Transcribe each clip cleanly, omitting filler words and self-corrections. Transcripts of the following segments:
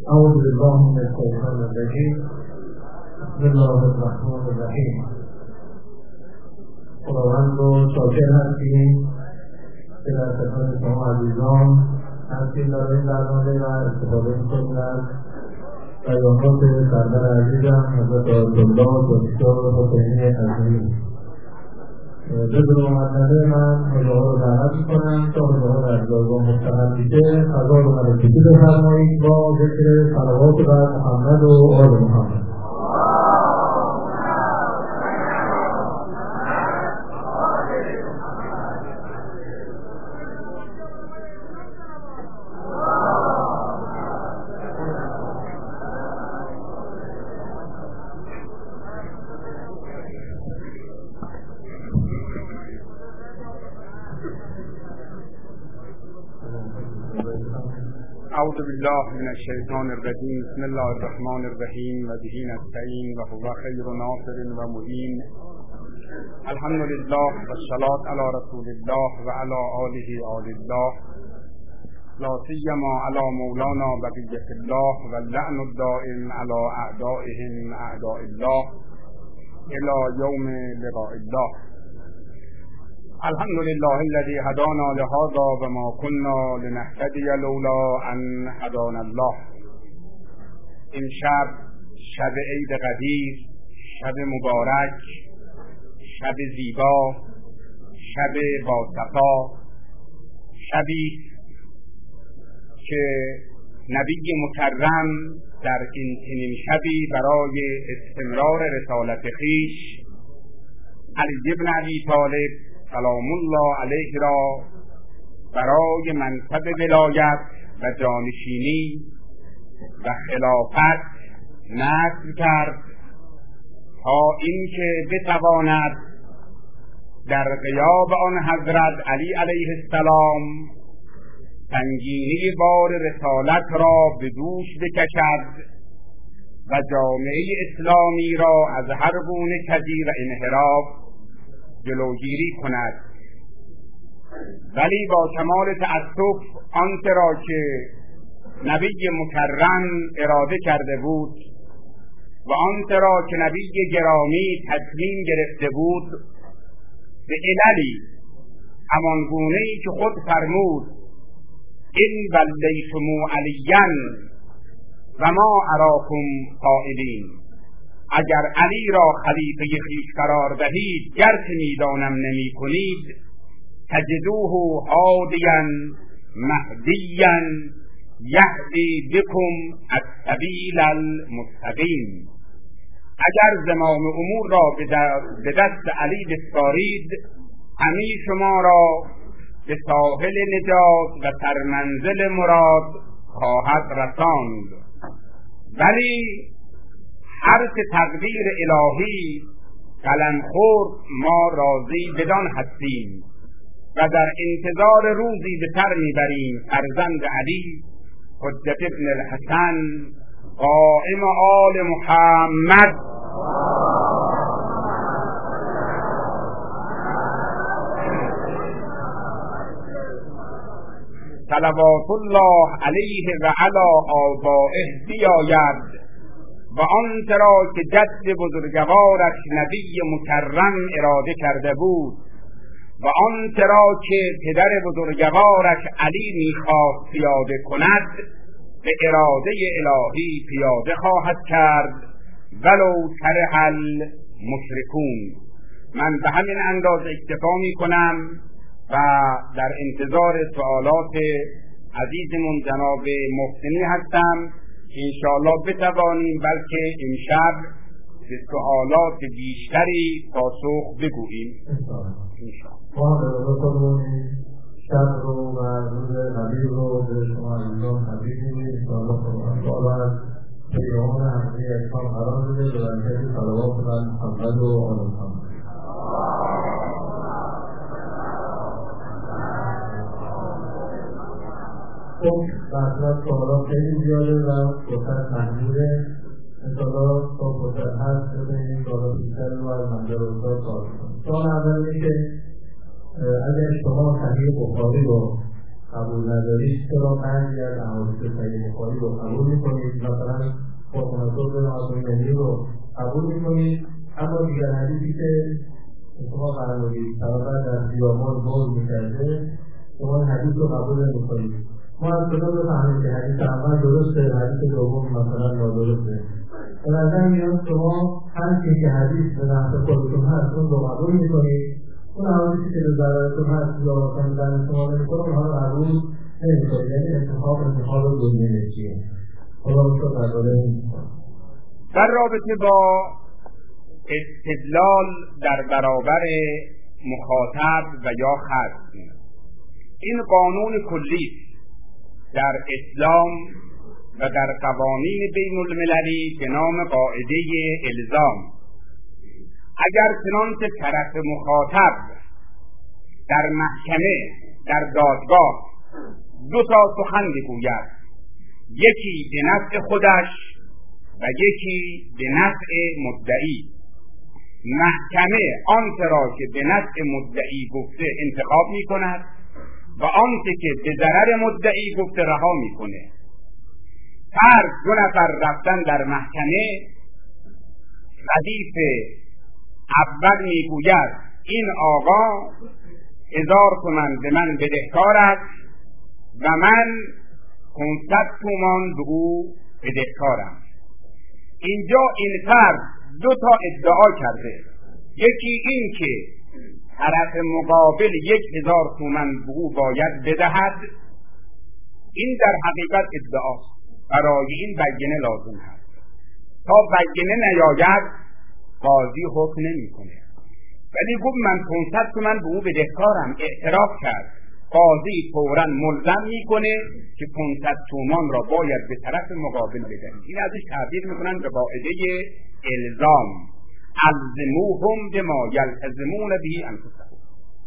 اعوذ بالله من الشیطان الرجیم. بسم الله الرحمن الرحیم. خداوند رو شاکر هستیم که در خدمت شما عزیزان هستیم در این برنامه و استفاده می‌کنیم از بیانات سردار عزیزم حضرت آیت الله دکتر حسینی ازمی. بدون مقدمه من حضورها رو دعوت می‌کنم تا حضورها در جایگاه مستقر میشه فضا رو ملکوتی بفرمایید با ذکر صلوات بر محمد و آل محمد. اعوذ بالله من الشیطان الرجیم. بسم الله الرحمن الرحیم و به نستعین و هو خیر ناصر و معین. الحمد لله و الصلاة علی رسول الله و علی آله آل الله، لا سیما علی مولانا بقیة الله و اللعن الدائم علی اعدائهم اعداء الله الی یوم لقاء الله. الحمد لله الذي هدانا لهذا وما كنا لنهتدي لولا ان هدانا الله. این شب عید قدیر، شب مبارک، شب زیبا، شب باصفا، شبی که نبی مکرم در این چنین شبی برای استمرار رسالت خویش علی بن ابی طالب سلام الله علیه را برای منصب ولایت و جانشینی و خلافت نصب کرد تا اینکه بتواند در غیاب آن حضرت علی علیه السلام سنگینی بار رسالت را به دوش بکشد و جامعه اسلامی را از هر گونه کجی و انحراف جلوگیری کند. ولی با کمال تأسف آنچه را که نبی مکرم اراده کرده بود و آنچه را که نبی گرامی تصمیم گرفته بود به عللی همان گونه‌ای که خود فرمود این ولیتمو علیاً و ما اراکم قائلین، اگر علی را خلیفه خویش قرار دهید گرچه میدانم نمی کنید تجدوه هادیا مهدیا یهدی بکم السبیل المستقیم. اگر زمام امور را به دست علی بسپارید همه شما را به ساحل نجات و سرمنزل مراد خواهد رساند. ولی هر که تقدیر الهی قلم خورد ما راضی بدان هستیم و در انتظار روزی به سر میبریم فرزند علی حجت ابن الحسن قائم آل محمد صلوات الله علیه و علی آبائه بیاید و آنچه را که جد بزرگوارش نبی مکرم اراده کرده بود و آنچه را که پدر بزرگوارش علی میخواست پیاده کند به اراده الهی پیاده خواهد کرد ولو کره المشرکون. من به همین اندازه اکتفا میکنم و در انتظار سوالات عزیزمون جناب محسنی هستم. انشاءالله بتوانیم بلکه امشب به سوالات بیشتری پاسخ بگوییم. انشاءالله ما به خودمون شب رو و روز قدیر رو به شما عزیزان تبریک میگیم. انشاءالله خداوند از پیغامان همه اسلام قرار بده به برکت صلوات بر محمد و آل محمد. خب بحثات سوالات خیلی زیاده و فرصت محدوده. انشاءالله تا فرصت هست ببینیم سوالات بیشتر رو از منظر استاد سوال کنیم. سوال اول میشه اگر شما صحیح بخاری رو قبول ندارید، چرا بعضی از احادیث صحیح بخاری رو قبول میکنید، مثلا خاتم‌الرسول مهدی رو قبول میکنید، اما دیگر حدیثی که شما فرمودید طبقه در خیابان بول میکرده شما حدیث رو قبول نمیکنید. ما از کجا بفهمیم که حدیث اول درسته، حدیث دوم مثلا نادرسته؟ به نظر میاد شما هر چیزی که حدیث به نفع خودتون هست اون رو قبول میکنید، اون حدیثی که به ضررتون هست یا مثلا در شما نمیکنه اونها رو قبول نمیکنید. یعنی انتخاب دنیاییه. خدا رو در رابطه با استدلال در برابر مخاطب و یا خصم، این قانون کلی در اسلام و در قوانین بین المللی به نام قاعده الزام. اگر چنانچه طرف مخاطب در محکمه در دادگاه دو تا سخن بگوید، یکی به نفع خودش و یکی به نفع مدعی، محکمه آنچه را که به نفع مدعی گفته انتخاب می کند و آنچه که به ضرر مدعی گفته رها می کنه. فرض دو نفر رفتن در محکمه، ردیف اول می گوید این آقا 1000 تومان به من بدهکار است و من 500 تومان به او بدهکارم. اینجا این فرد دو تا ادعا کرده، یکی این که طرف مقابل 1000 تومان به او باید بدهد، این در حقیقت ادعاست، برای این بیانه لازم هست. تا بیانه نیاید قاضی حکم نمی کنه. ولی گفت من 500 تومان به او بدهکارم، اعتراف کرد، قاضی فوراً ملزم میکنه که 500 تومان را باید به طرف مقابل بدهید. این ازش تعبیر میکنن به قاعده الزام، الزموهم بما یلتزمون به انفسهم.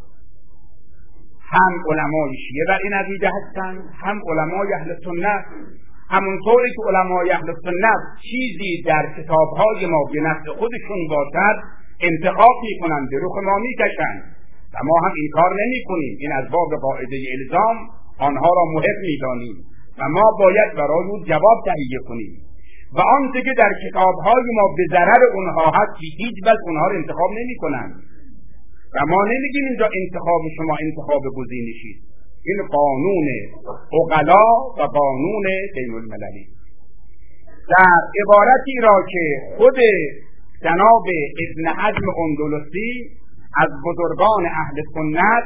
هم علمای شیعه بر این عقیده هستند، هم علمای اهل سنت. همونطوری که علمای اهل سنت چیزی در کتابهای ما به نفع خودشون باشد انتخاب میکنن، به رخ ما میکشند و ما هم این کار نمی کنیم. این از باب قاعده الزام آنها را محق می‌دانیم و ما باید برای او جواب تهیه کنیم و آنچه که در کتاب‌های ما به ضرر اونها هست هیچ وقت اونها را انتخاب نمی‌کنند و ما نمیگیم اینجا انتخاب شما انتخاب گزینشی. این قانون عقلا و قانون بین المللی. در عبارتی را که خود جناب ابن حزم اندلسی از بزرگان اهل سنت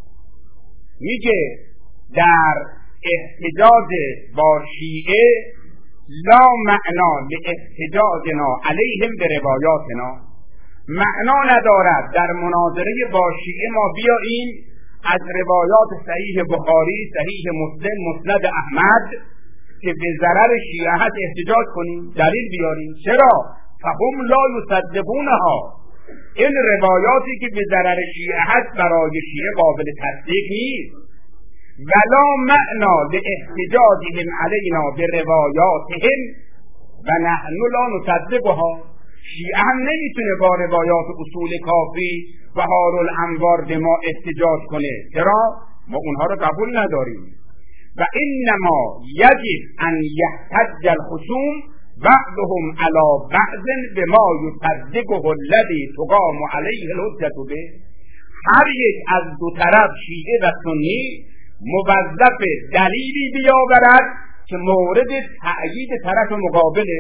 میگه در احتجاج با شیعه لا معنا لاحتجاجنا علیهم به روایاتنا، معنا ندارد در مناظره با شیعه ما بیاییم از روایات صحیح بخاری، صحیح مسلم، مسند احمد که به ضرر شیعه هست احتجاج کنیم، دلیل بیاریم. چرا؟ فهم لا یصدقونها، این روایاتی که به ضرر شیعه هست برای شیعه قابل تصدیق نیست. ولا معنا لاحتجاجهم علینا به روایاتهم و نحن لا نصدقها، شیعه هم نمیتونه با روایات اصول کافی و هارالانوار به ما احتجاج کنه. چرا؟ ما اونها رو قبول نداریم. و انما یجب ان یحتج الخصوم بعضهم علی بعض بما یصدقه الذی تقام علیه الحجة به. هر یک از دو طرف شیعه و سنی موظف دلیلی بیاورد که مورد تأیید طرف مقابله.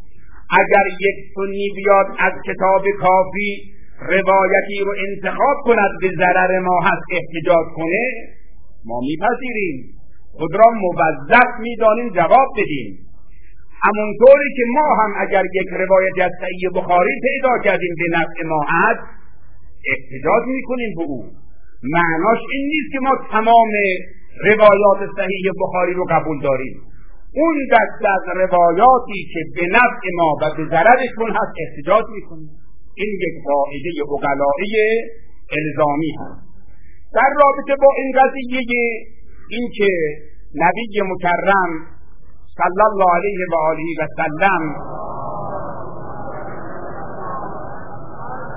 اگر یک سنی بیاد از کتاب کافی روایتی رو انتخاب کند به ضرر ما هست احتجاج کنه، ما میپذیریم، خود را موظف میدانیم جواب بدیم. همونطوری که ما هم اگر یک روایتی از صحیح بخاری پیدا کردیم به نفع ما هست احتجاج میکنیم به او. معناش این نیست که ما تمام روایات صحیح بخاری رو قبول داریم. اون دست از روایاتی که به نفع ما و به ضررشون هست احتجاج میکنیم. این یک قاعده عقلایی الزامی هست. در رابطه با این قضیه این که نبی مکرم صلی الله علیه و آله و سلم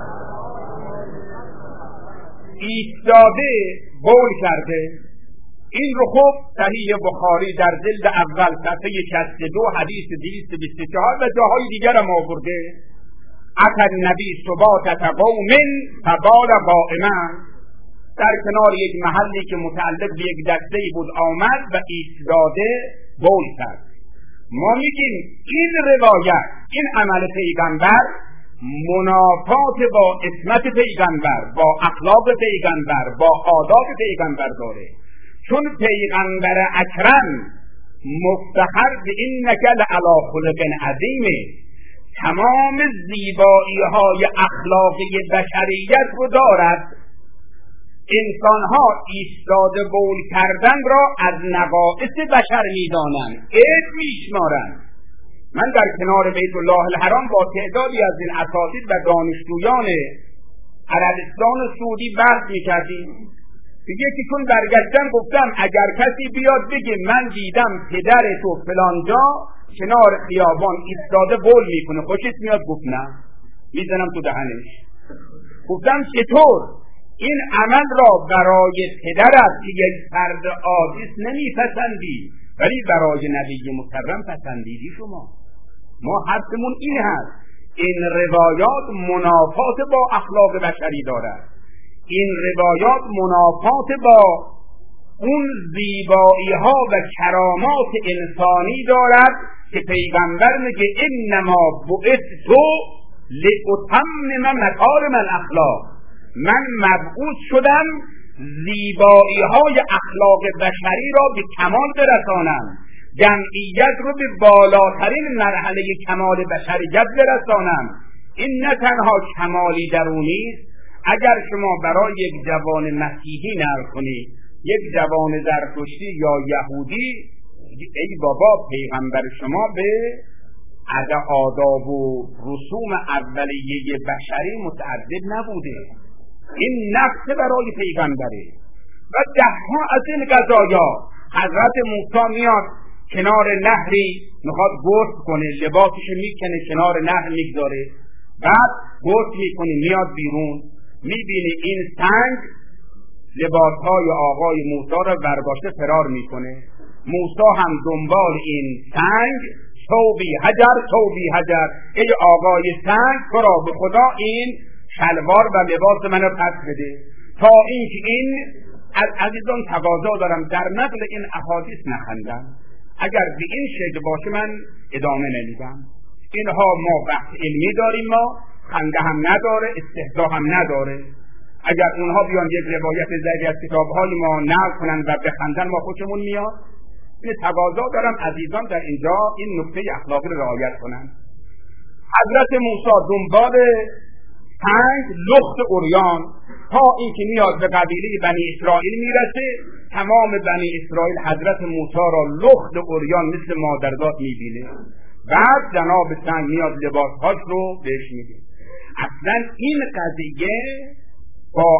ایستاده قول کرده این رو خب صحیح بخاری در جلد اول صفحه 62 حدیث 224 و جاهای دیگر هم آورده. اتى النبی سباطة قوم فبال قائما، در کنار یک محلی که متعلق به یک دسته‌ای بود آمد و ایستاده بول کرد. ما میگیم این روایت، این عمل پیغمبر منافات با عصمت پیغمبر، با اخلاق پیغمبر، با آداب پیغمبر داره. چون پیغمبر اکرم مفتخر به اینک لعلی خلق عظیم، تمام زیبایی های اخلاقی بشریت رو دارد. انسانها ایستاده بول کردن را از نقائص بشر میدانند، عیب میشمارند. من در کنار بیت الله الحرام با تعدادی از این اساتید و دانشجویان عربستان و سعودی بحث میکردیم. یکی چون برگشتن گفتم اگر کسی بیاد بگه من دیدم پدر تو فلانجا کنار خیابان ایستاده بول میکنه، خوشت میاد؟ گفت نه، میزنم تو دهنش. گفتم چطور این عمل را برای پدرت که یک فرد عاجز نمیپسندی ولی برای نبی مکرم پسندیدی؟ شما ما حرفمون این هست، این روایات منافات با اخلاق بشری دارد. این روایات منافات با اون زیبایی ها و کرامات انسانی دارد که پیغمبر میگه انما بعثت لاتمم مکارم الاخلاق، من مبعوث شدم زیبایی های اخلاق بشری را به کمال برسانم، جمعیت رو به بالاترین مرحله کمال بشریت برسانم. این نه تنها کمالی درونی است. اگر شما برای یک جوان مسیحی نقل کنید، یک جوان زرتشتی یا یهودی، ای بابا پیغمبر شما به آداب و رسوم اولیه بشری متعدد نبوده، این نقص برای پیغمبره. و دهها از این قضایا حضرت موسی میاد کنار نهری میخواد غسل کنه، لباسش میکنه کنار نهر میگذاره، بعد غسل میکنه میاد بیرون میبینه این سنگ لباسهای آقای موسی را برداشته فرار میکنه. موسی هم دنبال این سنگ ثوبی حجر، ای آقای سنگ تو را به خدا این شلوار و لباس منو پس بده. تا اینکه این از عزیزان تقاضا دارم در نقل این احادیث نخندم، اگر به این شکل باشه من ادامه نمیدم. اینها ما بحث علمی داریم، ما خنده هم نداره، استهزا هم نداره. اگر اونها بیان یک روایت ضعیف از کتاب‌های ما نقل کنن و بخندن ما خوشمون میاد. این تقاضا دارم عزیزان در اینجا این نکته اخلاقی رو رعایت کنن. حضرت موسی دنبال سنگ لخت عریان تا اینکه میاد به قبیله بنی اسرائیل میرسه، تمام بنی اسرائیل حضرت موسی را لخت عریان مثل مادرزاد میبینه. بعد جناب سنگ میاد لباسهاش رو بهش میده. اصلا این قضیه با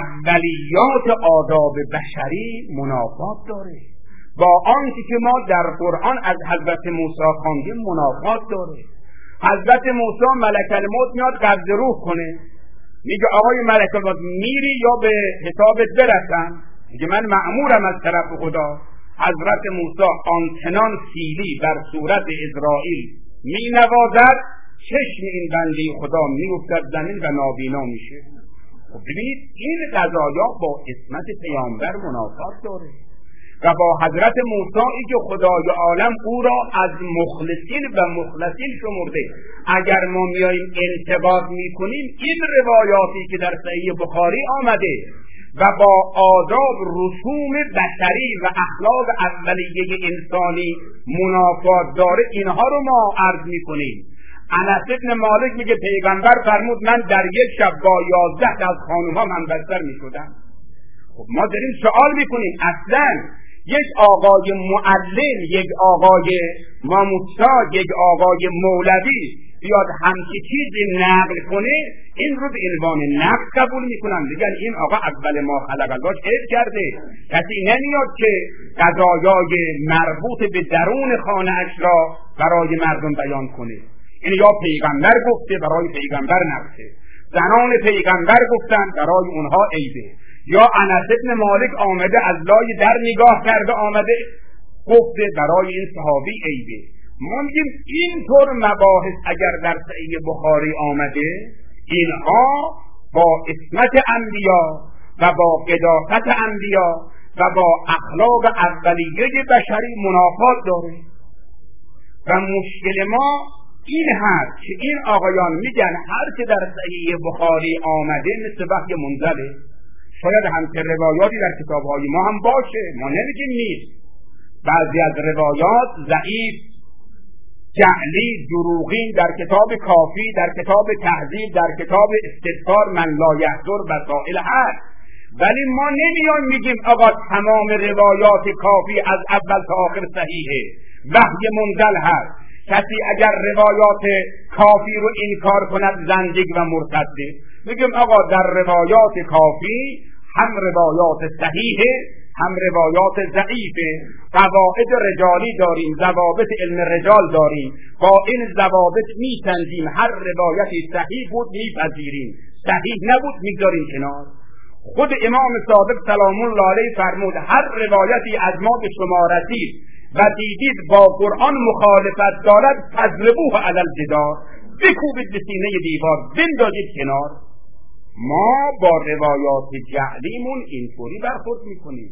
اولیات آداب بشری منافات داره، با آنچه که ما در قرآن از حضرت موسی خواندیم منافات داره. حضرت موسی ملک الموت میاد قبض روح کنه، میگه آقای ملک الموت میری یا به حسابت برسم؟ میگه من مأمورم از طرف خدا. حضرت موسی آنچنان سیلی بر صورت اسرائیل می نوازد چشم این بنده خدا میافتد زمین و نابینا میشه. خب ببینید این قضایا با عصمت پیامبر منافات داره و با حضرت موسی که خدای عالم او را از مخلصین و مخلصین شمرده. اگر ما میاییم انتقاد میکنیم این روایاتی که در صحیح بخاری آمده و با آداب رسوم بشری و اخلاق اولیه انسانی منافات داره، اینها رو ما عرض میکنیم. انس بن مالک میگه پیغمبر فرمود من در یک شب با 11 از خانوما من بستر میشدم. خب ما داریم سوال میکنیم اصلا یک آقای معلم، یک آقای ماموسا، یک آقای مولوی بیاد همچی چیزی نقل کنه، این رو به عنوان نقل قبول میکنن، میگن این آقا اول ما خلق الله حفظ کرده. کسی نمیاد که قضایای مربوط به درون خانه اش را برای مردم بیان کنه. این یا پیغمبر گفته برای پیغمبر نگفته، زنان پیغمبر گفتن برای اونها عیبه، یا انس بن مالک آمده از لای در نگاه کرده آمده گفته برای این صحابی عیبه. ما میگیم اینطور مباحث اگر در صحیح بخاری آمده اینها با عصمت انبیا و با قداست انبیا و با اخلاق اولیه بشری منافات داره و مشکل ما این هست که این آقایان میگن هر که در صحیح بخاری آمده مثل وحی منزله. شاید همچه روایاتی در کتابهای ما هم باشه، ما نمیگیم نیست. بعضی از روایات ضعیف، جعلی، دروغین در کتاب کافی، در کتاب تهذیب، در کتاب استذکار من لا یحضر وسائل هست، ولی ما نمیان میگیم آقا تمام روایات کافی از اول تا آخر صحیحه، وحی منزل هست. کسی اگر روایات کافی رو انکار کند زندیق و مرتده. میگیم آقا در روایات کافی هم روایات صحیحه هم روایات ضعیفه، قواعد رجالی داریم، ضوابط علم رجال داریم، با این ضوابط میسنجیم، هر روایتی صحیح بود میپذیریم، صحیح نبود میگذاریم کنار. خود امام صادق سلام الله علیه فرمود هر روایتی از ما به شما رسید و دیدید با قرآن مخالفت دارد فضربوه علی الجدار، بکوبید به سینه دیوار، بندازید کنار. ما با روایات جعلیمون اینطوری برخورد میکنیم.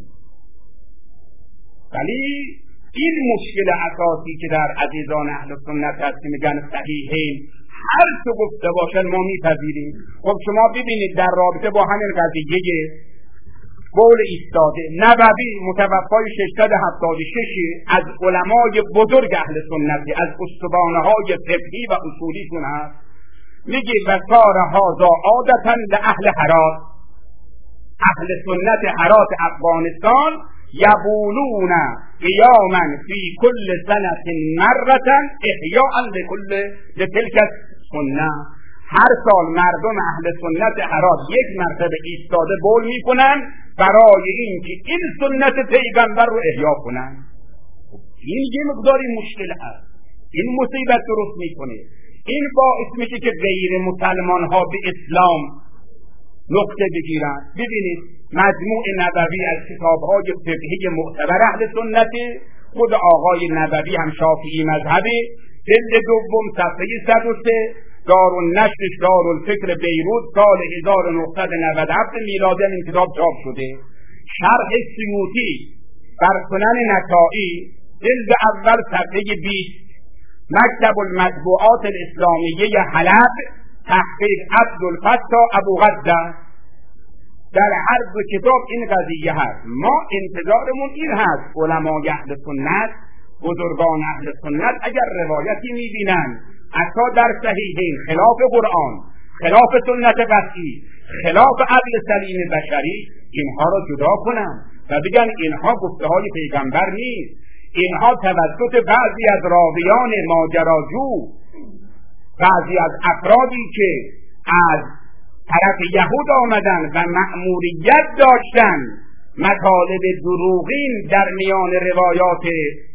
ولی این مشکل اساسی که در عزیزان اهل سنت هست که میگن صحیحین، هر چه گفته باشن ما میپذیریم. خب شما ببینید در رابطه با همین قضیه قول ایستاده نووی متوفای 676 از علمای بزرگ اهل سنتی، از استوانه های فقهی و اصولیشون هست، میگه وصار هذا عادتا لأهل هرات، اهل سنت هرات افغانستان یبولون قیاما فی کل سنة مرة احیاء لتلک السنة. هر سال مردم اهل سنت هرات یک مرتبه ایستاده بول میکنن برای اینکه این سنت پیغمبر رو احیا کنن. این یه مقداری مشکل هست، این مصیبت درست میکنه. این باعث میشه که غیر مسلمان ها به اسلام نقطه بگیرن. ببینید مجموع نبوی از کتاب‌های فقهی معتبر اهل سنت، خود آقای نبوی هم شافعی مذهبی، جلد دوم صفحه 103، دارالنشر دارالفکر بیروت سال 1997 میلادی این کتاب چاپ شده. شرح سیوطی بر سنن نسائی جلد اول صفحه 20، مکتب المطبوعات الاسلامیه حلب تحقیق عبدالفتاح ابوغده. در هر دو کتاب این قضیه هست. ما انتظارمون این هست علمای اهل سنت، بزرگان اهل سنت اگر روایتی میبینن حتی در صحیحین خلاف قرآن، خلاف سنت قطعی، خلاف عقل سلیم بشری، اینها را جدا کنن و بگن اینها گفته های پیغمبر نیست، اینها توسط بعضی از راویان ماجراجو، بعضی از افرادی که از طرف یهود آمدن و مأموریت داشتن مطالب دروغین در میان روایات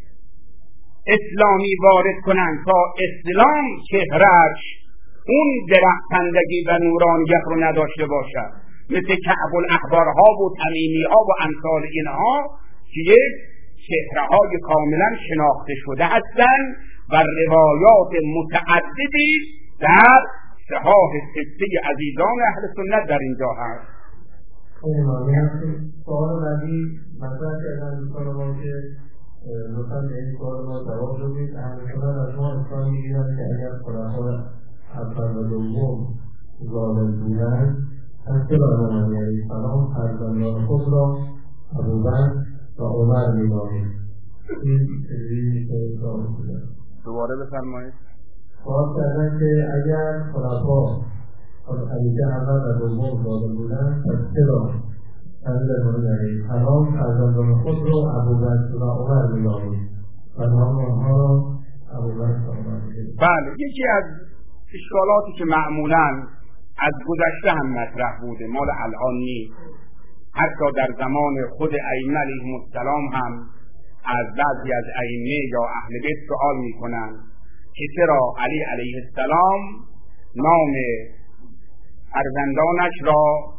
اسلامی وارد کنند تا اسلام چهره‌اش اون درخشندگی و نورانیت رو نداشته باشد، مثل کعب الاحبارها و تمیمی‌ها و امثال اینها که یک چهره‌های کاملا شناخته شده هستند و روایات متعددی در صحاح سته عزیزان اهل سنت در اینجا هست. خیلی ممنون. سوال بعدی مطرح کردن دوستان ما که لطفاً به این سوال ما جواب بدید. اهل سنت از ما اصلا می‌گیرن که اگر خلفای اول و دوم ظالم بودند پس چرا امام علیه السلام فرزندان خود را ابوبکر و عمر می‌نامید؟ این سوال بوده. دوباره بفرمایید. سوال کردن که اگر خلفا خلیفه اول و دوم ظالم بودند پس چرا امام علیه السلام فرزندان خود را ابوبکر و عمر می‌نامید و نام آنها را ابوبکر و عمر می‌نامید؟ بله، یکی از اشکالاتی که معمولاً از گذشته هم مطرح بوده، مال الان نیست، حتی در زمان خود ائمه علیهم السلام هم از بعضی از ائمه یا اهل بیت سوال میکنن که چرا علی علیه السلام نام فرزندانش را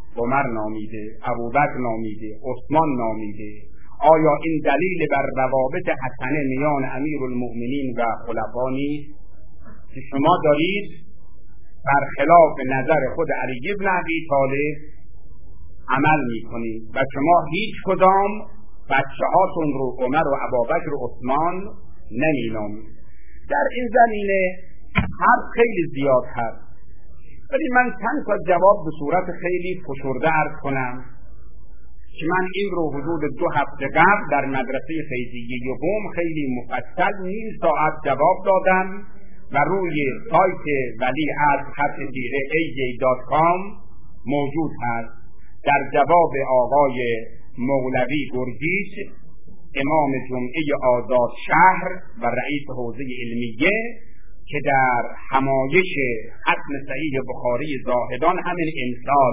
عمر نامیده، ابوبکر نامیده، عثمان نامیده. آیا این دلیل بر روابط حسنه میان امیرالمؤمنین و خلفا نیست که شما دارید برخلاف نظر خود علی بن ابی طالب عمل میکنید و شما هیچ کدام بچه هاتون رو عمر و ابوبکر و عثمان نمینامید؟ در این زمینه حرف خیلی زیاد هست، ولی من چند تا جواب به صورت خیلی فشرده عرض کنم که من این رو حدود 2 هفته قبل در مدرسه فیضیه یقوم خیلی مفصل نیم ساعت جواب دادم و روی سایت wali@aj.com موجود هست. در جواب آقای مولوی گرگیش، امام جمعه آزاد شهر و رئیس حوزه علمیه، که در همایش ختم صحیح بخاری زاهدان همین امسال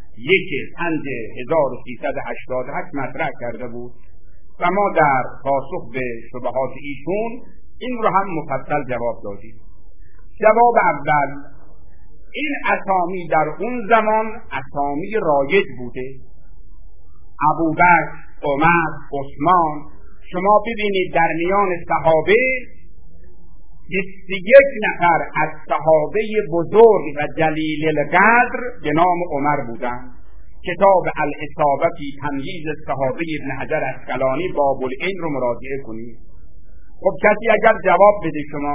1/1388 مطرح کرده بود و ما در پاسخ به شبهات ایشون این رو هم مفصل جواب دادیم. جواب اول، این اسامی در اون زمان اسامی رایج بوده. ابوبکر، عمر، عثمان، شما ببینید در میان صحابه 21 نفر از صحابه بزرگ و جلیل القدر به نام عمر بودند. کتاب الاصابه فی تمییز الصحابه ابن حجر اسقلانی باب العین رو مراجعه کنید. خب کسی اگر جواب بده شما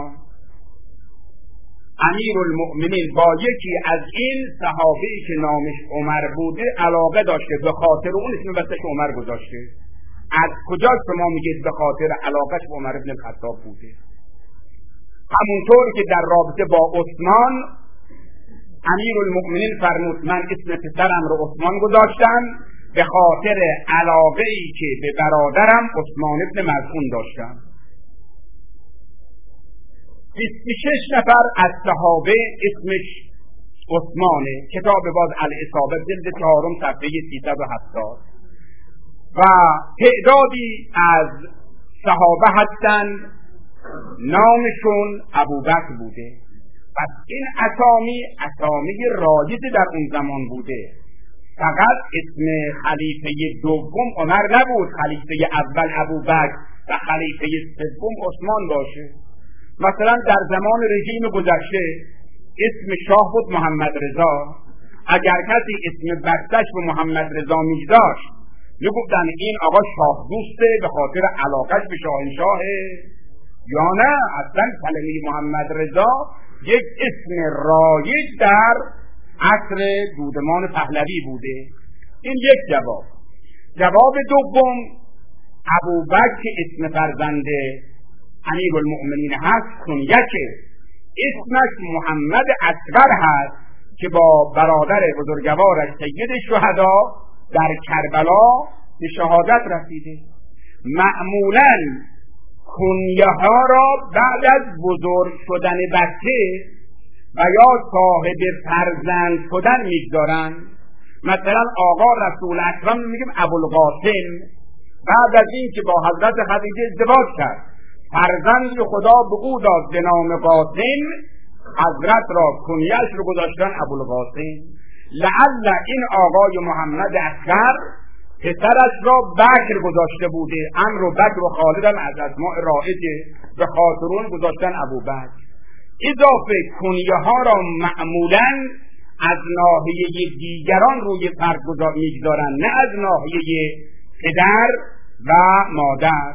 امیرالمؤمنین با یکی از این صحابه که نامش عمر بوده علاقه داشته، به خاطر اون اسم بستش عمر گذاشته، از کجا شما میگید به خاطر علاقش به عمر بن الخطاب بوده؟ همونطور که در رابطه با عثمان امیرالمؤمنین فرمود من اسم پسرم رو عثمان گذاشتم به خاطر علاقه‌ای که به برادرم عثمان ابن مظعون داشتم. 26 نفر از صحابه اسمش عثمانه. کتاب باز الاصابه جلد 4 صفحه 370 و تعدادی از صحابه هستند نامشون ابوبکر بوده. پس این اسامی رایج در اون زمان بوده. فقط اسم خلیفه دوم عمر نبود، خلیفه اول ابوبکر و خلیفه سوم عثمان باشه. مثلا در زمان رژیم گذشته اسم شاه بود محمد رضا. اگر کسی اسم بستش به محمد رضا می‌داشت میگفتن این آقا شاه دوسته به خاطر علاقش به شاهنشاهه، یا نه اصلا کلمه محمد رضا یک اسم رایج در عصر دودمان پهلوی بوده. این یک جواب. جواب دوم، ابوبکر که اسم فرزند امیرالمؤمنین هست کنیکه، اسمش محمد اصغر هست که با برادر بزرگوارش سید شهدا در کربلا به شهادت رسیده. معمولاً کنیه ها را بعد از بزرگ شدن بچه و یا صاحب فرزند شدن میگذارن. مثلا آقا رسول اکرم میگیم ابوالقاسم، بعد از این که با حضرت خدیجه ازدواج کرد فرزند خدا به او داد به نام قاسم، حضرت را کنیه‌اش رو گذاشتن ابوالقاسم. لعل این آقای محمد اصغر پسرش را بکر گذاشته بوده. عمرو و بکر و خالد هم از اسماء رائجه، به خاطر اون گذاشتن ابوبکر. اضافه کنیه ها را معمولاً از ناحیه دیگران روی فرد میگذارن، نه از ناحیه پدر و مادر.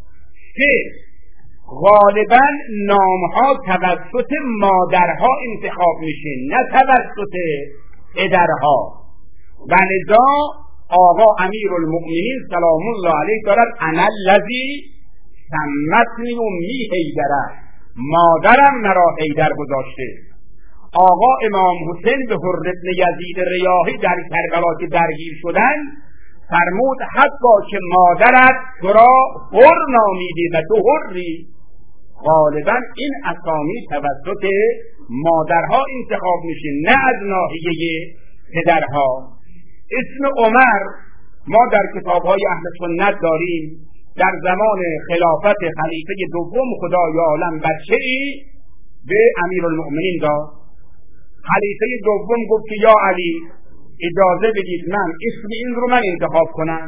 غالباً نامها توسط مادرها انتخاب میشه نه توسط پدرها و لذا آقا امیرالمؤمنین سلام الله علیه دارد انا الذی سمتنی امی حیدره، مادرم مرا حیدر گذاشته. آقا امام حسین به حر ابن یزید ریاحی در کربلا که درگیر شدن فرمود حتی که مادرت تو را حر نامیده و تو حری. غالبا این اسامی توسط مادرها انتخاب میشه نه از ناحیه پدرها. اسم عمر ما در کتاب‌های اهل سنت داریم. در زمان خلافت خلیفه دوم خدای عالم بچه‌ای به امیرالمؤمنین داد. خلیفه دوم گفت که یا علی اجازه بدید من اسم این رو من انتخاب کنم.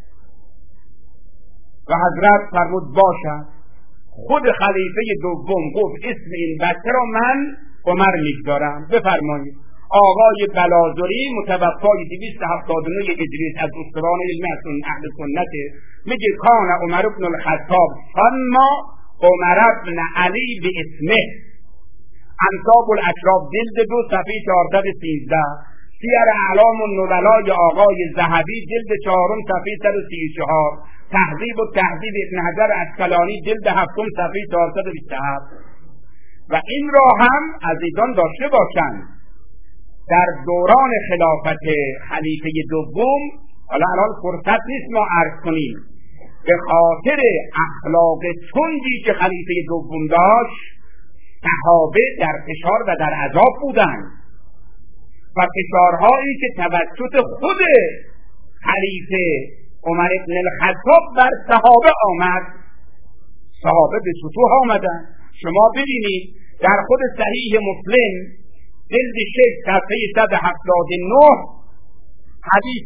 و حضرت فرمود باشد. خود خلیفه دوم گفت اسم این بچه را من عمر میگذارم، بفرمایید. آقای بلازری متوفای 279 هجری از استوان علم اهل سنت میگه کان عمر بن الخطاب سما عمر بن علی به اسمه. انصاب الاشراف جلد 2 صفحه 413. سیر اعلام النبلای آقای ذهبی جلد 4 صفحه 134. تهذیب و تهذیب ابن حجر عسقلانی جلد 7 صفحه 427. و این را هم عزیزان داشته باشند در دوران خلافت خلیفه دوم، حالا الان فرصت نیست ما عرض کنیم، به خاطر اخلاق تندی که خلیفه دوم داشت صحابه در فشار و در عذاب بودند و فشارهایی که توسط خود خلیفه عمر بن الخطاب بر صحابه آمد، صحابه به سطوح آمدند. شما ببینید در خود صحیح مسلم جلد 6 صفحه 179 حدیث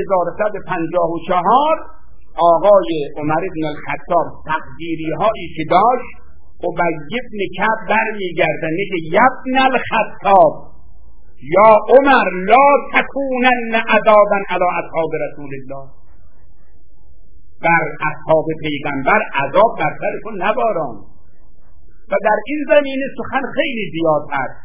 2154 آقای عمر بن الخطاب تقدیری هایی که داشت ابی بن کعب برمیگردن که ابن الخطاب یا عمر لا تکونن عذابا علی اصحاب رسول الله، بر اصحاب پیغمبر عذاب بر سرتون نباران. و در این زمینه سخن خیلی زیاد هست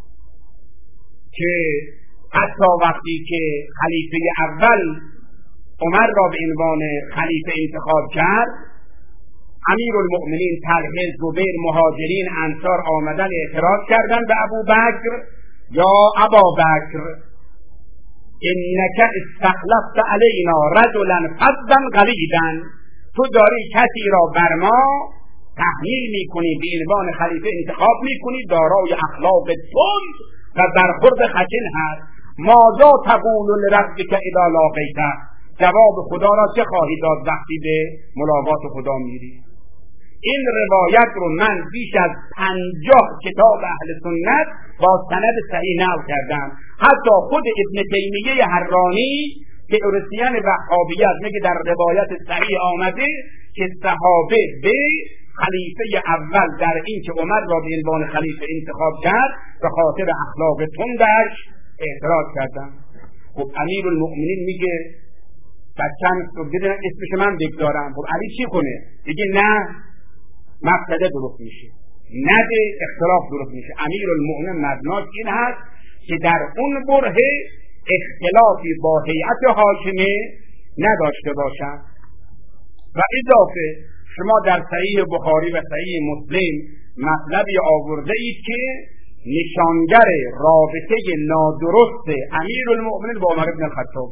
که حتی وقتی که خلیفه اول عمر را به عنوان خلیفه انتخاب کرد، امیرالمؤمنین طلحه، زبیر، مهاجرین، انصار آمدن اعتراض کردند به ابوبکر یا ابابکر انک استخلفت علینا رجلا فظا غلیظا، تو داری کسی را بر ما تحمیل میکنی، به عنوان خلیفه انتخاب میکنی، دارای اخلاق تند و برخورد خشن هست. ماذا تقول لربک اذا لاقیته، جواب خدا را چه خواهی داد وقتی به ملاقات خدا میری؟ این روایت رو من بیش از 50 کتاب اهل سنت با سند صحیح نقل کردم. حتی خود ابن تیمیه حرانی که ارسیان وهابیت میگه در روایت صحیح آمده که صحابه به خلیفه اول در این که عمر را به عنوان خلیفه انتخاب کرد به خاطر اخلاق تندش اعتراض کردن. خب امیرالمؤمنین میگه بچه‌م رو بدون اسمش من بگذارم، خب علی چی کنه؟ دیگه نه، مفسده درست میشه، نده اختلاف درست میشه. امیرالمؤمنین مبناش این هست که در اون بره اختلافی با هیئت حاکمه نداشته باشند. و اضافه شما در صحیح بخاری و صحیح مسلم مطلبی آورده اید که نشانگر رابطه نادرست امیرالمؤمنین با عمر بن الخطاب.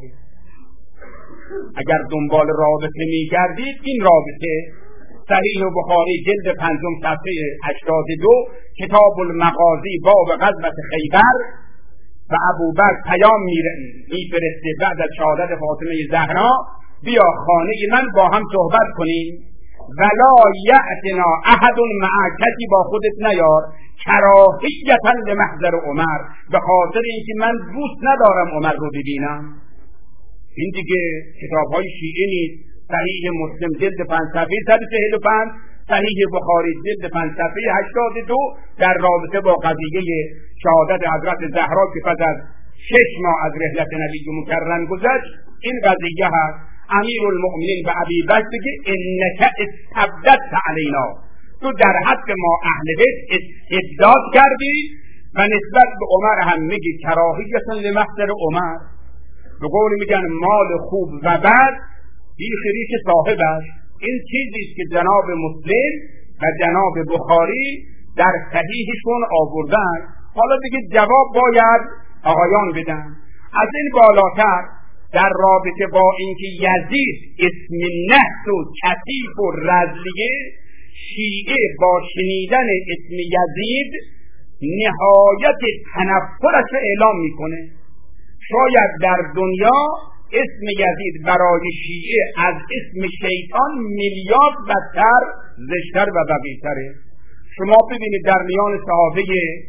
اگر دنبال رابطه می‌گردید این رابطه صحیح بخاری جلد 5 صفحه 82 کتاب المغازی باب غزوه خیبر و ابوبکر پیام میفرسته بعد از شهادت فاطمه زهرا بیا خانه من با هم صحبت کنیم، ولا یأتنا احد معک، کسی با خودت نیار، کراهیتا لمحضر عمر، به خاطر اینکه من دوست ندارم عمر رو ببینم. این دیگه کتاب‌های شیعه نیست. صحیح مسلم جلد 5 صفحه 145، صحیح بخاری جلد 5 صفحه 82 در رابطه با قضیه شهادت حضرت زهرا که پس از 6 ماه از رحلت نبی مکرم گذشت این قضیه هست. امیرالمؤمنین به ابی بکر بگه انک استبددت علینا، تو در حق ما اهل بیت استبداد کردی و نسبت به عمر هم میگی کراهیت لمحضر عمر. به قول میگن مال خوب و بد بیخ ریش صاحبش. این چیزی که جناب مسلم و جناب بخاری در صحیحشون آوردن. حالا دیگه جواب باید آقایان بدن. از این بالاتر در رابطه با اینکه یزید اسم نحس و کثیف و رذلیه، شیعه با شنیدن اسم یزید نهایت تنفرش رو اعلام میکنه. شاید در دنیا اسم یزید برای شیعه از اسم شیطان میلیارد بدتر، زشتر و وقیح‌تره. شما ببینید در میان صحابه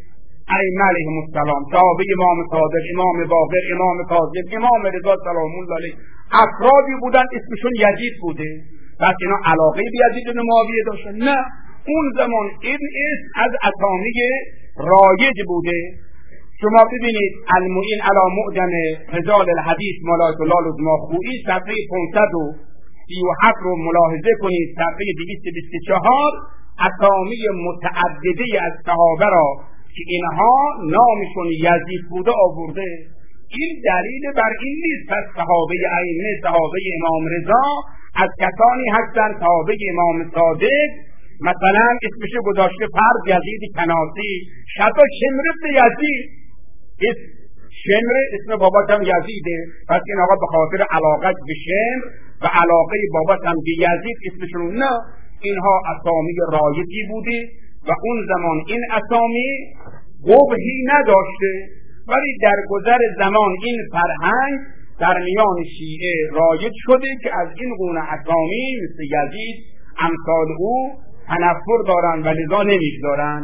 ائمه علیهم السلام، صحابه امام صادق، امام باقر، امام کاظم، امام رضا سلام الله علیه، افرادی بودن اسمشون یزید بوده، پس اینا علاقه به یزید بن معاویه داشتن؟ نه، اون زمان این اسم از اسامی رایج بوده. شما ببینید المعین علی معجم رجال الحدیث مولای الله لزماخویی صفحه 537 رو ملاحظه کنید، صفحه 224 اسامی متعدده از صحابه را که اینها نامشون یزید بوده آورده. این دلیل بر این نیست پس صحابه ائمه، صحابه امام رضا از کسانی هستند، صحابه امام صادق مثلا اسمش گذاشته فرد یزید کناسی، شبا شمر ابن یزید، شمر اسم بابات هم یزیده، پس این آقا به خاطر علاقت به شمر و علاقه بابات هم به یزید اسمشون، نه، اینها اسامی رایجی بوده و اون زمان این اسامی قبحی نداشته، ولی در گذر زمان این فرهنگ در میان شیعه رایج شده که از این گونه اسامی مثل یزید امثال او تنفر دارن و لذا نمیگذارن.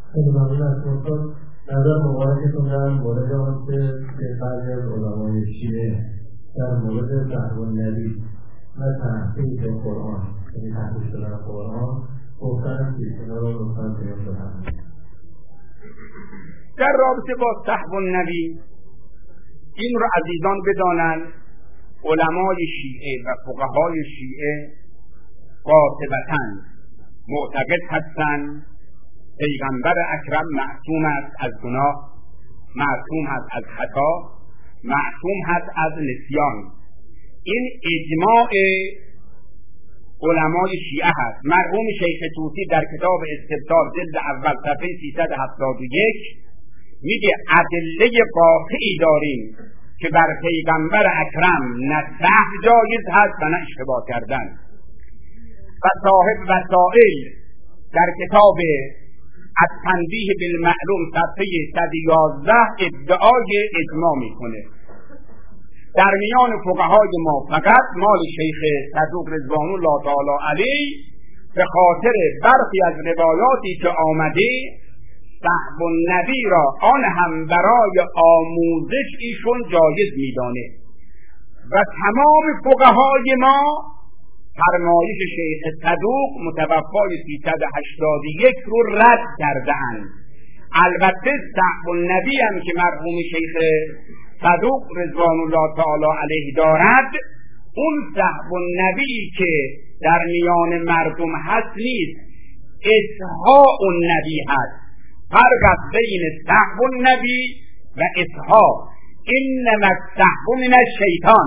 نظر مبارکتون در مورد آنچه که بعضی از علمای شیعه در مورد صحب النبی و تحقیق قرآن، یعنی تحقیق شدن قرآن گفتن که اینا رو لطفاً بیان بکنن. در رابطه با صحب النبی این رو عزیزان بدانند علمای شیعه و فقهای شیعه قاطبتاً معتقد هستند پیغمبر اکرم معصوم است از گناه، معصوم است از خطا، معصوم است از نسیان. این اجماع علمای شیعه هست. مرحوم شیخ طوسی در کتاب استبصار جلد اول صفحه 371 میگه ادله قاطعی داریم که بر پیغمبر اکرم نه سهو جایز هست و نه اشتباه کردن. و صاحب وسائل در کتاب التنبیه بالمعلوم صفحه 111 ادعای اجماع میکنه. در میان فقهای ما فقط مال شیخ صدوق رضوان الله تعالی علیه به خاطر برخی از روایاتی که آمده صحب النبی را آن هم برای آموزش ایشون جایز میدانه و تمام فقهای ما فرمایش شیخ صدوق متوفای 381 رو رد کرده‌اند. البته صحب النبی هم که مرحوم شیخ صدوق رضوان الله تعالی علیه دارد، اون صحب النبی که در میان مردم هست نیست، اصحاء النبی هست. فرق بین صحب النبی و اصحاء. انما الصحب من الشیطان،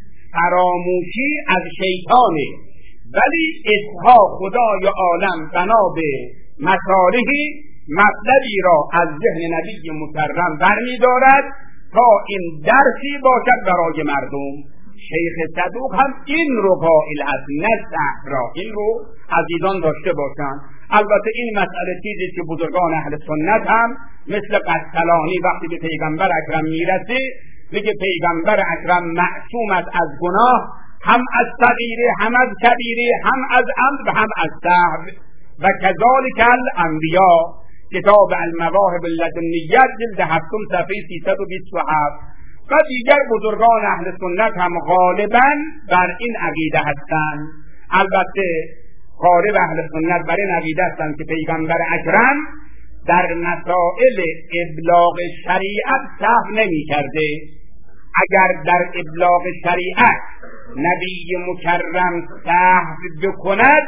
فراموشی از شیطانه، ولی اصحاء خدای عالم بنا به مصالحی مطلبی را از ذهن نبی مکرم برمی دارد تا این درسی باشد برای مردم. شیخ صدوق هم این رو قائل است، نه صحب را. این رو عزیزان داشته باشند. البته این مسئله چیزی که بزرگان اهل سنت هم مثل قسطلانی وقتی به پیغمبر اکرم میرسه میگه پیغمبر اکرم معصوم است از گناه، هم از صغیره، هم از کبیره، هم از عمد و هم از سهو و کذالک الانبیا. کتاب المواهب اللدنیه جلد 7 صفحه 327. و دیگر بزرگان اهل سنت هم غالبا بر این عقیده هستند. البته غالب اهل سنت بر این عقیده هستند که پیغمبر اکرم در مسائل ابلاغ شریعت سهو نمی کرده. اگر در ابلاغ شریعت نبی مکرم سهو بکند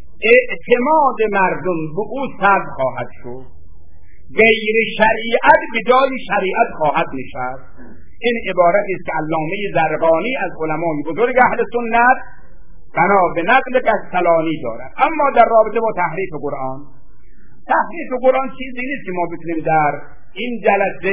اعتماد مردم به او سلب خواهد شد، غیر شریعت به جای شریعت خواهد نشست. این عبارتی است که علامه زرقانی از علمای بزرگ اهل سنت بنا به نقل قسطلانی دارد. اما در رابطه با تحریف قرآن، تحریف قرآن چیزی نیست که ما بتونیم در این جلسه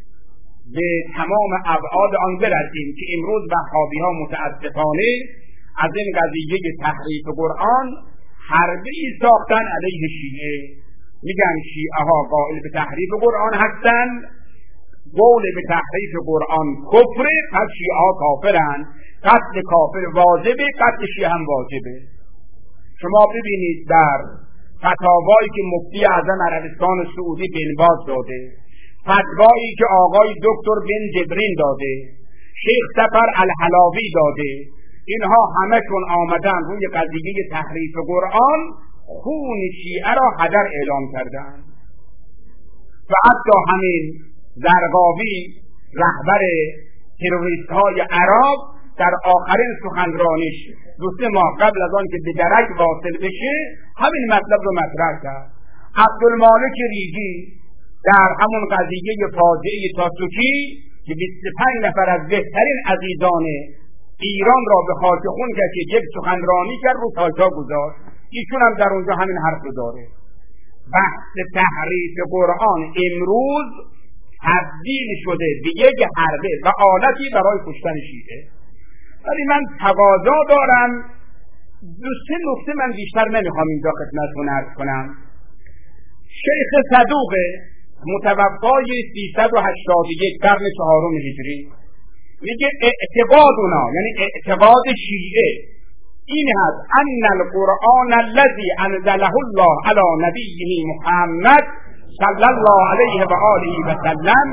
به تمام ابعاد آن برسیم که امروز وهابی ها متاسفانه از این قضیه تحریف قرآن حربی ساختن علیه شیعه. میگن شیعه ها قائل به تحریف قرآن هستند، قول به تحریف قرآن کفر، پس شیعه ها کافرند، قتل کافر واجبه، قتل شیعه هم واجبه. شما ببینید در فتاوایی که مفتی اعظم عربستان سعودی بن باز داده، فتوایی که آقای دکتر بن جبرین داده، شیخ سفر الحلاوی داده، اینها همشون آمدن روی قضیه تحریف قرآن خون شیعه را هدر اعلام کردند. و حتی همین زرقاوی رهبر تروریست های عراق در آخرین سخنرانیش 2-3 ماه قبل از آن که به درک واصل بشه همین مطلب رو مطرح کرد. عبدالمالک ریگی در همون قضیه فاجعه تاسوکی که 25 نفر از بهترین عزیزان ایران را به خاک خون کشید، یک سخنرانی کرد رو تاجا گذاشت، ایشون هم در اونجا همین حرف رو داره. بحث تحریف قرآن امروز تبدیل شده به یک حربه و آلتی برای کشتن شیعه. ولی من تقاضا دارم 2-3 نکته من بیشتر نمیخوام اینجا خدمتتون عرض کنم. شیخ صدوق متوفای 381 قرن 4 هجری میگه اعتقاد اونا، یعنی اعتقاد شیعه این هست ان القرآن الذي انزله الله علی نبیه محمد صلی الله علیه و آله و سلم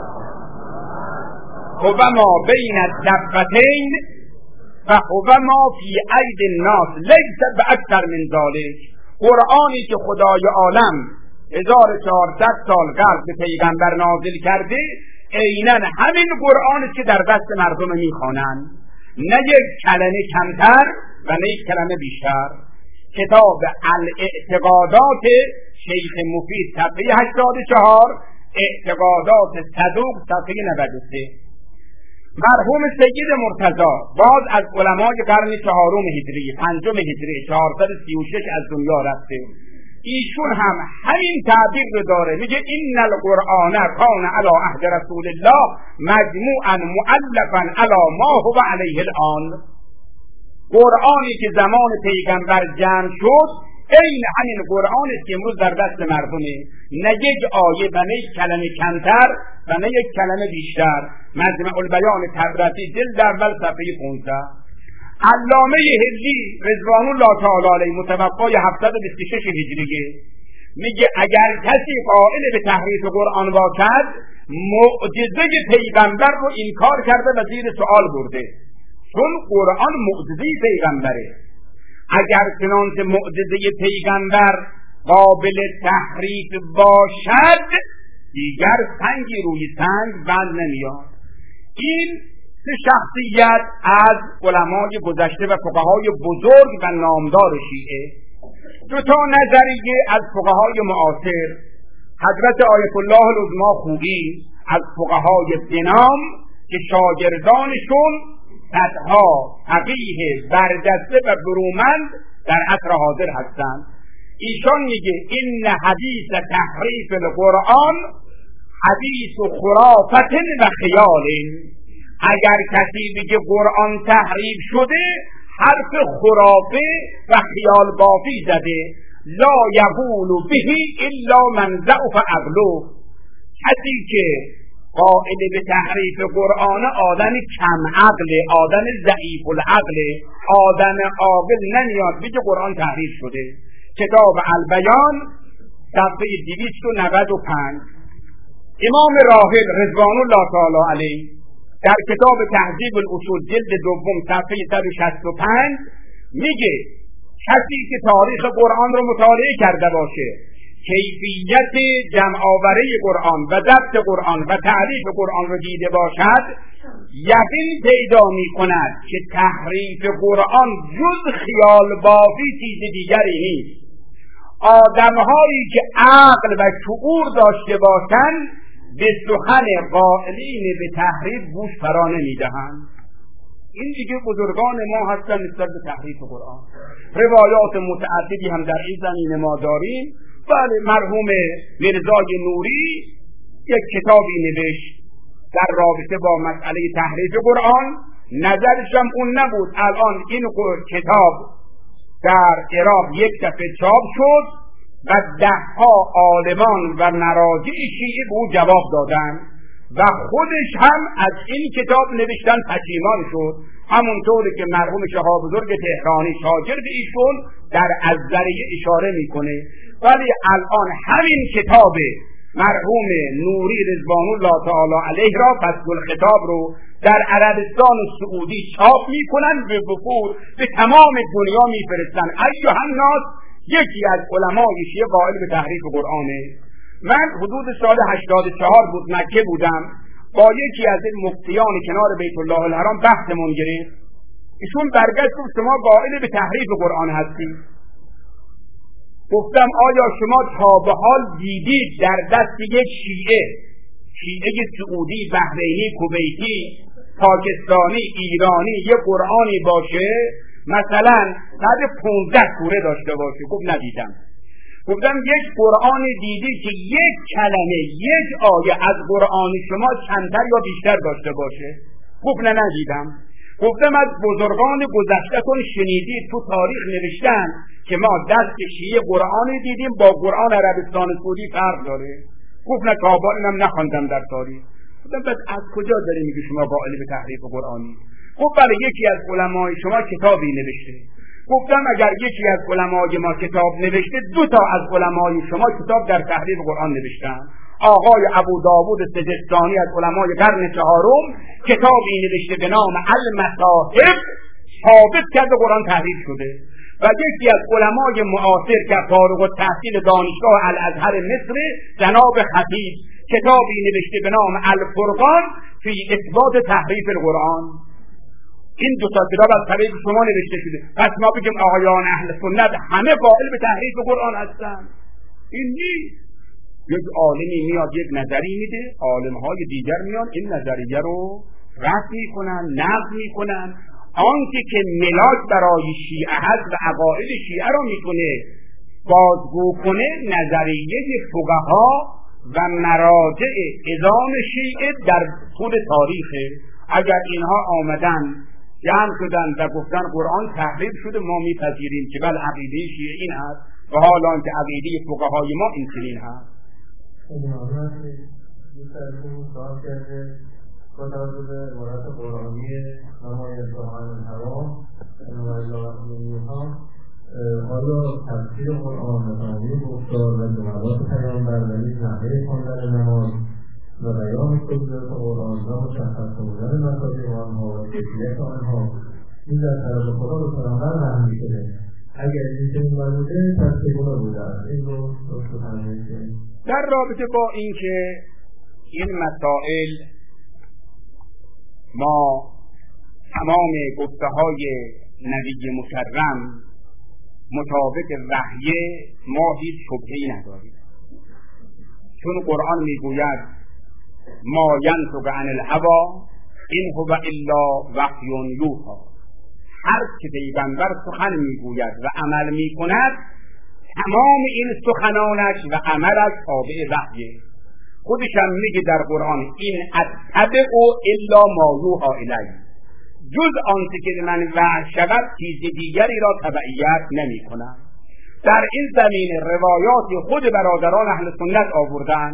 هو ما بین الدفتین و هو ما فی اید الناس لیس باکثر من ذلک. قرآنی که خدای عالم 1400 سال قبل به پیغمبر نازل کرده عیناً همین قرآنی که در دست مردم میخوانند، نه یک کلمه کمتر و نه یک کلمه بیشتر. کتاب الاعتقادات شیخ مفید صفحه 84، اعتقادات صدوق صفحه 93. مرحوم سید مرتضی باز از علمای قرن 4 هجری 5 هجری 436 از دنیا رفته، ایشون هم همین تعبیر رو داره، میگه این القرآن کان علی عهد رسول الله مجموعا مؤلفا علی ما هو علیه الان. قرآنی که زمان پیغمبر جمع شد این همین قرآنی که امروز در دست مردمه، نه یک آیه و نه یک کلمه کمتر و نه یک کلمه بیشتر. مجمع البیان تبرسی جلد اول صفحه 15. علامه هلی رضوان الله تعالی علیه متوفای 726 هجریه میگه اگر کسی قائل به تحریف قرآن باشد معجزه پیغمبر رو انکار کرده و زیر سوال برده، چون قرآن معجزه پیغمبره. اگر چنانچه معجزه پیغمبر قابل تحریف باشد دیگر سنگی روی سنگ بند نمیاد. این 3 شخصیت از علمای گذشته و فقهای بزرگ و نامدار شیعه. 2 نظریه از فقهای معاصر، حضرت آیت الله العظما خویی از فقهای بنام که شاگردانشون صدها فقیه برجسته و برومند در عصر حاضر هستند. ایشان میگه این حدیث تحریف القرآن حدیث خرافت و خیال. اگر کسی بگه قرآن تحریف شده حرف خرافه و خیال بافی زده. لا یقول به الا من ضعف عقله. کسی که قائل به تحریف قرآن آدم کم عقل، آدم ضعیف العقل، آدم عاقل نمیاد بگه قرآن تحریف شده. کتاب البیان صفحه 295. امام راحل رضوان الله تعالی علیه در کتاب تهذیب الاصول جلد 2 صفحه 165 میگه کسی که تاریخ قرآن رو مطالعه کرده باشه، کیفیت جمع آوری قرآن و ضبط قرآن و تعریف قرآن رو دیده باشد، یقین پیدا می کند که تحریف قرآن جز خیال بافی چیز دیگری نیست. آدمهایی که عقل و شعور داشته باشند به سخن قائلین به تحریف گوش فرا نمیدهند. این دیگه بزرگان ما هستن نسبت به تحریف قرآن. روایات متعددی هم در این زمینه ما داریم. بله، مرحوم میرزای نوری یک کتابی نوشت در رابطه با مسئله تحریف قرآن. نظرش هم اون نبود. الان این کتاب در عراق یک دفعه چاپ شد و 10 عالمان و مراجع شیعه به او جواب دادن و خودش هم از این کتاب نوشتن پشیمان شد، همونطوری که مرحوم شهاب بزرگ تهرانی شاگرد ایشون در الزریه اشاره میکنه. ولی الان همین کتاب مرحوم نوری رضوان الله تعالی علیه را فصل الخطاب رو در عربستان سعودی چاپ میکنن، به وفور به تمام دنیا میفرستن. ایها الناس یکی از علمای شیعه قائل به تحریف قرآنه. من حدود سال 84 بود مکه بودم، با یکی از این مفتیان کنار بیت الله الحرام بحثمون گرفت. ایشون برگشت گفت شما قائل به تحریف قرآن هستید. گفتم آیا شما تا به حال دیدید در دست یک شیعه سعودی، بحرینی، کویتی، پاکستانی، ایرانی یه قرآنی باشه مثلا بعد 15 سوره داشته باشه؟ گفت ندیدم. گفتم یک قرآن دیدی که یک کلمه، یک آیه از قرآن شما کمتر یا بیشتر داشته باشه؟ گفت نه ندیدم. گفتم از بزرگان گذشته‌تون شنیدید تو تاریخ نوشتن که ما دست شیعه قرآن دیدیم با قرآن عربستان سعودی فرق داره؟ گفت نه کابا، اینم نخواندم در تاریخ. گفتم بس از کجا داری میگی شما قائل به تحریف قرآنی؟ گفت بله یکی از علمای شما کتابی نوشته. گفتم اگر یکی از علمای ما کتاب نوشته، 2 تا از علمای شما کتاب در تحریف قرآن نوشتن. آقای ابو داوود سجستانی از علمای قرن 4 کتابی نوشته به نام المصاحف، ثابت کرده قرآن تحریف شده. و یکی از علمای معاصر که فارغ التحصیل دانشگاه الازهر مصر جناب خطیب کتابی نوشته به نام الفرقان فی اثبات تحریف القرآن. این 2 تا کتاب از طریق شما نوشته شده. پس ما بگیم آقایان اهل سنت همه قائل به تحریف قرآن هستن؟ این نیست. یک عالمی میاد یک نظری میده، عالمهای دیگر میان این نظریه رو رد میکنن، نقض میکنن. آنچه که ملاک برای شیعه هست و عقاید شیعه رو میتونه بازگو کنه نظریه فقها و مراجع عظام شیعه در طول تاریخه. اگر اینها آمدن جمع شدن و گفتن قرآن تحریف شده، ما میپذیریم که بله عقیده شیعه این هست و حالا که عقیده فقهای ما این چنین هست. با توجه به عبارت قرآنی نمای سخن حرام آیا تفسیر قرآن و تعلیم گفتار و جملات پیامبر و نحوه خواندن نماز و بیان کلیات قرآن و مشخص بودن مصادیق آنها و کیفیت آنها این در طرف خدا به پیامبر وحی می‌شده؟ اگر این چنین بوده پس چگونه بوده است؟ این رو فرمایید. در رابطه با اینکه این مسائل ما تمام گفته‌های نبی مکرم مطابق وحی ما هیچ شبهه‌ای نداریم، چون قرآن میگوید ما ینطق عن الهوی ان هو الا وحی یوحی. هر که پیغمبر سخن میگوید و عمل میکند تمام این سخنانش و عملش تابع وحیه. خودش هم میگه در قرآن این اتبع الا ما یوحی الی، جز آنچه که من وحی شود چیز دیگری را تبعیت نمی کنم. در این زمین روایات خود برادران اهل سنت آوردن.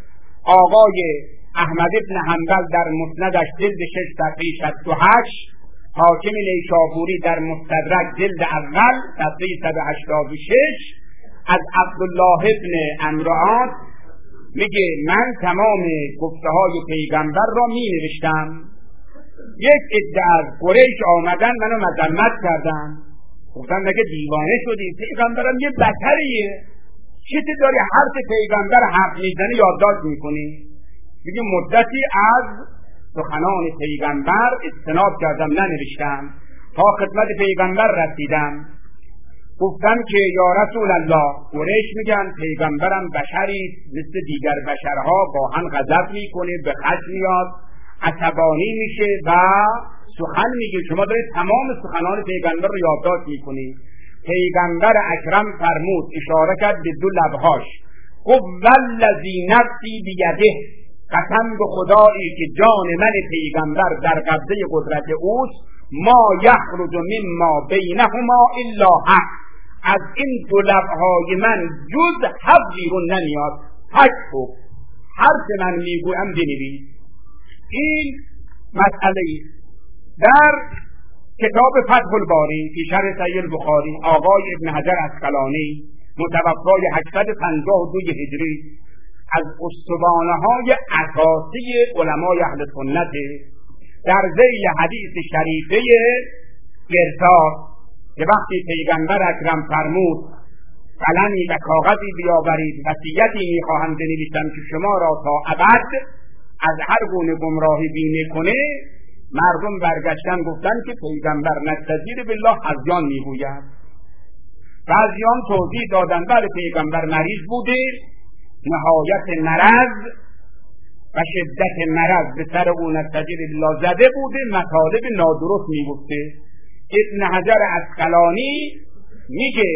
آقای احمد بن حنبل در مسندش جلد 6 صفحه 68، حاکم نیشابوری در مستدرک جلد اول صفحه 186 از عبدالله بن عمرو میگه من تمام گفته های پیغمبر را می نوشتم. یک عده از قریش آمدن منو مذمت کردن، گفتن مگه دیوانه شدی؟ پیغمبرم یه بتریه، چیزی داری حرف پیغمبر حرف میزنی یادداشت میکنی؟ میگه مدتی از سخنان پیغمبر اجتناب کردم ننوشتم تا خدمت پیغمبر رسیدم. گفتم که یا رسول الله، قریش میگن پیغمبرم بشری مثل دیگر بشرها با هم غضب میکنه، به خشم میاد، عصبانی میشه و سخن میگه. شما دارید تمام سخنان پیغمبر رو یادداشت میکنید. پیغمبر اکرم فرمود، اشاره کرد به 2 لبهاش، گفت والذی نفسی بیده، قسم به خدایی که جان من پیغمبر در قبضه قدرت اوست، ما یخرج مما بینهما الا حق، از این 2 لبهای من جز حق بیرون نمیاد. حق حرف من میگویم بنویس. این مسئله در کتاب فتح الباری فی شرح صحیح البخاری آقای ابن حجر عسقلانی متوفای 852 هجری از استوانه‌های اساسی علمای اهل سنت در ذیل حدیث شریفه ارسال که وقتی پیغمبر اکرم فرمود قلمی و کاغذی بیاورید وصیتی میخواهم بنویسم که شما را تا ابد از هر گونه گمراهی بیمه کنه، مردم برگشتن گفتن که پیغمبر نستجیر بالله هذیان میگوید. بعضیان توضیح دادن بله پیغمبر مریض بوده، نهایت مرض و شدت مرض به سر او نستجیر بالله زده بوده، مطالب نادرست میگفته. ابن حجر عسقلانی میگه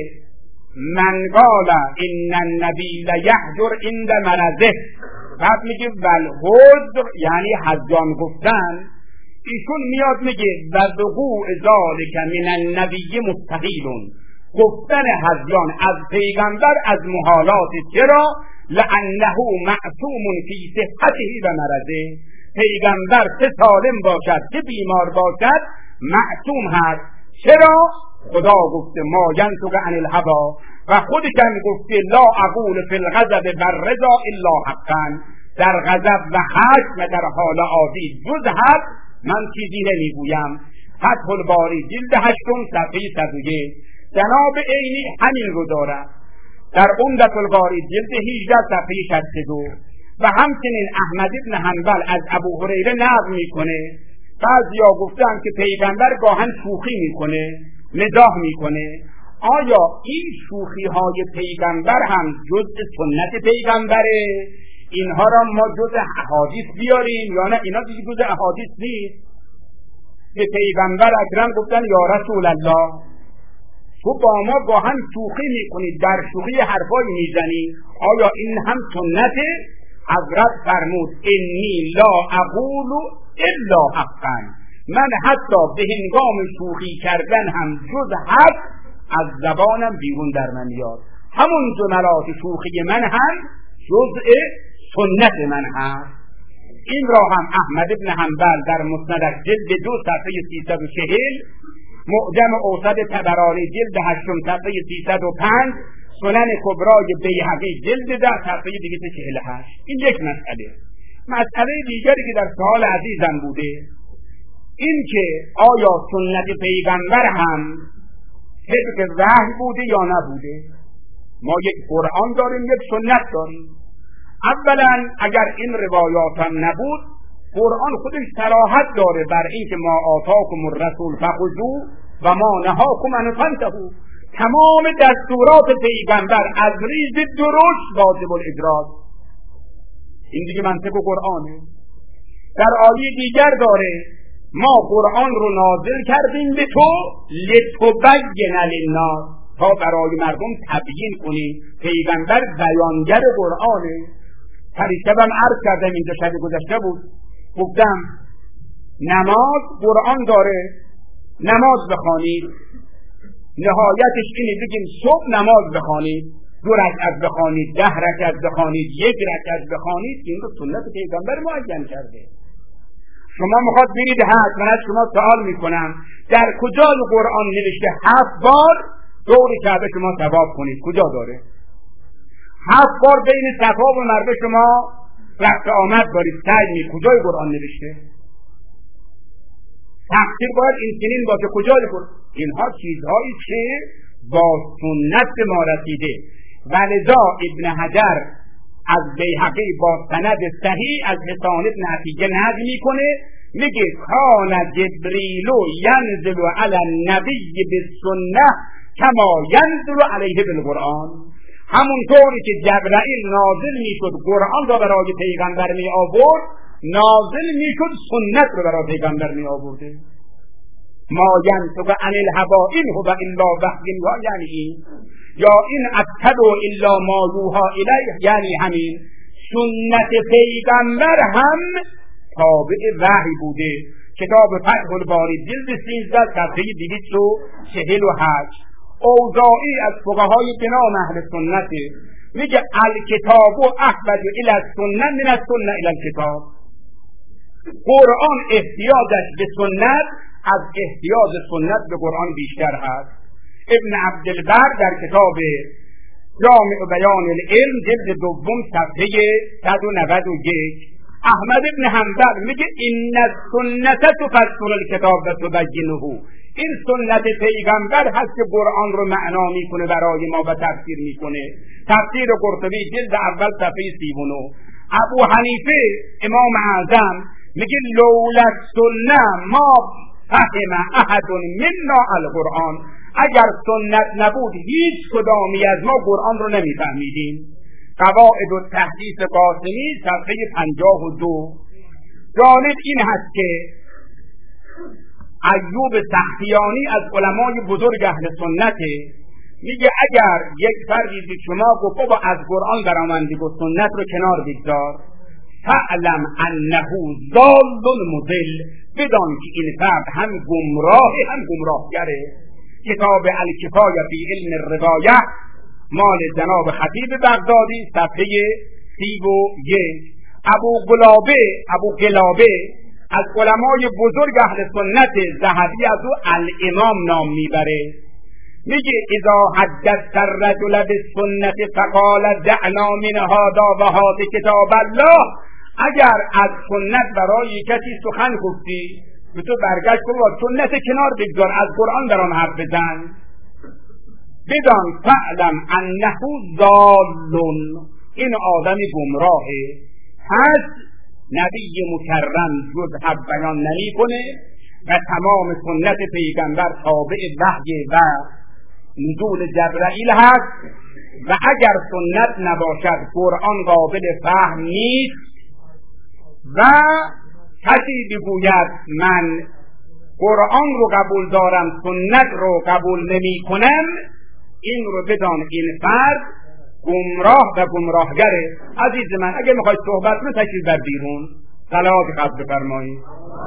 من قال ان النبی لیحجر عند مرضه، بعد میگه والحجر یعنی هذیان گفتن. ایشون میاد میگه و وقوع ذالک من النبی مستحیل، گفتن هذیان از پیغمبر از محالات. چرا؟ لانه معصوم فی صحته و مرضه، پیغمبر چه سالم باشد چه بیمار باشد معصوم هست. چرا؟ خدا گفته ما ینطق عن الهوی و خودش هم گفته لا اقول فی الغضب والرضا الا حقا، در غضب و خشم و در حال عادی جز حق من چیزی نمیگویم. فتح الباری جلد 8 صفحه 101. جناب عینی همین رو دارد در عمدة القاری جلد 18 صفحه 62. و همچنین احمد بن حنبل از ابو هریره نقل میکنه بعضیا گفتن که پیغمبر گاهن شوخی میکنه، مزاح میکنه. آیا این شوخی های پیغمبر هم جزء سنت پیغمبره؟ اینها را ما جزء احادیث بیاریم یا نه اینا دیگه جزء احادیث نیست؟ به پیغمبر اکرم گفتن یا رسول الله تو با ما گاهن شوخی میکنید، در شوخی حرفایی میزنید، آیا این هم سنته؟ حضرت فرمود انی لا اقول الا حقا، من حتی به هنگام شوخی کردن هم جز حق از زبانم بیرون در من میاد. همون جملات شوخی من هم جزء سنت من هست. این را هم احمد بن حنبل در مسند جلد 2 صفحه 340، معجم اوسط طبرانی جلد 8 صفحه 305، سنن کبرای بیهقی جلد 10 صفحه 248. این یک مسئله. مسئله دیگری که در سوال عزیزم بوده این که آیا سنت پیغمبر هم طبق وحی بوده یا نبوده؟ ما یک قرآن داریم، یک سنت داریم. اولا اگر این روایات هم نبود، قرآن خودش صراحت داره بر این که ما آتاکم الرسول فخذوه و ما نهاکم عنه فانتهوا. تمام دستورات پیغمبر از ریز درشت واجب الاجراست. این دیگه منطق قرآنه. در آیه دیگر داره ما قرآن رو نازل کردیم به تو لتبین للناس، تا برای مردم تبیین کنی. پیغمبر بیانگر قرآنه. پریشبم عرض کردم اینجا شب گذشته بود، گفتم نماز قرآن داره، نماز بخوانید، نهایتش اینه بگیم صبح نماز بخوانید، 2 رکعت بخوانید، 10 رکعت بخوانید، 1 رکعت بخوانید. این رو سنت پیغمبر معین کرده. شما میخواد برید حج، من از شما سوال میکنم در کجا قرآن نوشته 7 بار دور کعبه شما طواف کنید؟ کجا داره؟ 7 بار بین صفا و مروه شما رفت آمد دارید سعی می، کجای قرآن نوشته؟ تقصیر باید این چنین باشه. کجای قرآن؟ اینها چیزهایی که با سنت ما رسیده. ولذا ابن حجر از بیهقی با سند صحیح از حسان ابن عتیقه نقل میکنه، میگه کان جبریل ینزل علی النبی بالسنه کما ینزل علیه بالقرآن. همونطوری که جبرائیل نازل میشد قرآن را برای پیغمبر می آورد، نازل میشد سنت را برای پیغمبر می آورده. ما ینطق عن الهوی ان هو الا وحی یوحی، یعنی این یا این اتبع الا ما یوحی الیه، یعنی همین. سنت پیغمبر هم تابع وحی بوده. کتاب فتح الباری جلد 13 صفحه 248. اوزاعی از فقهای بنام اهل سنت میگه الکتاب احوج الی السنه من السنه الی الکتاب. قرآن احتیاجش به سنت از احتیاج سنت به قرآن بیشتر هست. ابن عبدالبر در کتاب جامع بیان العلم جلد دوم صفحه 191. احمد ابن حنبل میگه این سنت تفسر الکتاب و تبینه، این سنت پیغمبر هست که قرآن رو معنا میکنه برای ما و تفسیر میکنه. تفسیر قرطبی جلد اول صفحه 39. ابو حنیفه امام اعظم میگه لولا السنه ما فهم احد منا القرآن، اگر سنت نبود هیچ کدامی از ما قرآن رو نمیفهمیدیم. قواعد التحدیث قاسمی صفحه 52. جالب این هست که ایوب سختیانی از علمای بزرگ اهل سنته، میگه اگر یک فردی به شما گفت بابا از قرآن برآمدی و سنت رو کنار بگذار، فعلم انه ضال مضل، بدان که این فرد هم گمراه هم گمراهگره. کتاب الکفایه فی علم الروایه مال جناب خطیب بغدادی صفحه 31. ابو قلابه از علمای بزرگ اهل سنت، ذهبی از او الامام نام میبره، میگه اذا حدث الرجل بالسنت فقال دعنا من هذا و هذا کتاب الله، اگر از سنت برای کسی سخن گفتی به تو برگشت کن و سنت کنار بگذار، از قرآن برام حرف بزن، بدان فعلم انه ضال، این آدمی گمراهه. پس نبی مکرم جز حق بیان نمی کنه و تمام سنت پیغمبر تابع وحی و نزول جبرائیل هست و اگر سنت نباشد قرآن قابل فهم نیست. و کسی بگوید من قرآن رو قبول دارم سنت رو قبول نمی کنم، این رو بدان این فرد گمراه و گمراهگره. عزیز من اگه میخواید صحبت رو تشریف بر بیرون صلوات خط بفرمایید.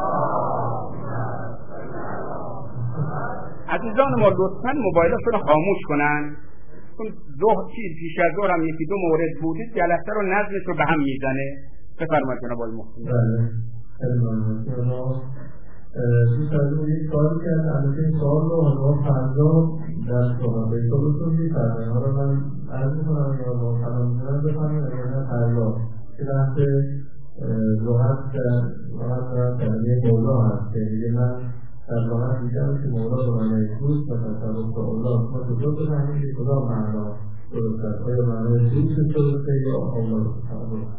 عزیزان ما لطفاً موبایلشون رو خاموش کنن، چون پیش از ظهرم یکی دو مورد بودید جلسه رو نظمش رو به هم میزنه. بفرمایید جناب آقای مفتی. دوست از اون یک سوال کرد، البته این سوال رو عنوان فردا در صحبت بهتون میفرمایید. حالا من عرض میکنم یا با سلام میکنم بفرمایید اگر فردا که بحث لغت در کلمه مولا هست که دیگه من در لغت دیدم که مولا به معنی دوست و تصرف به الله ما کجا بفهمیم که کدام معنا درست است، آیا معنای دوست درسته یا الله تصرف.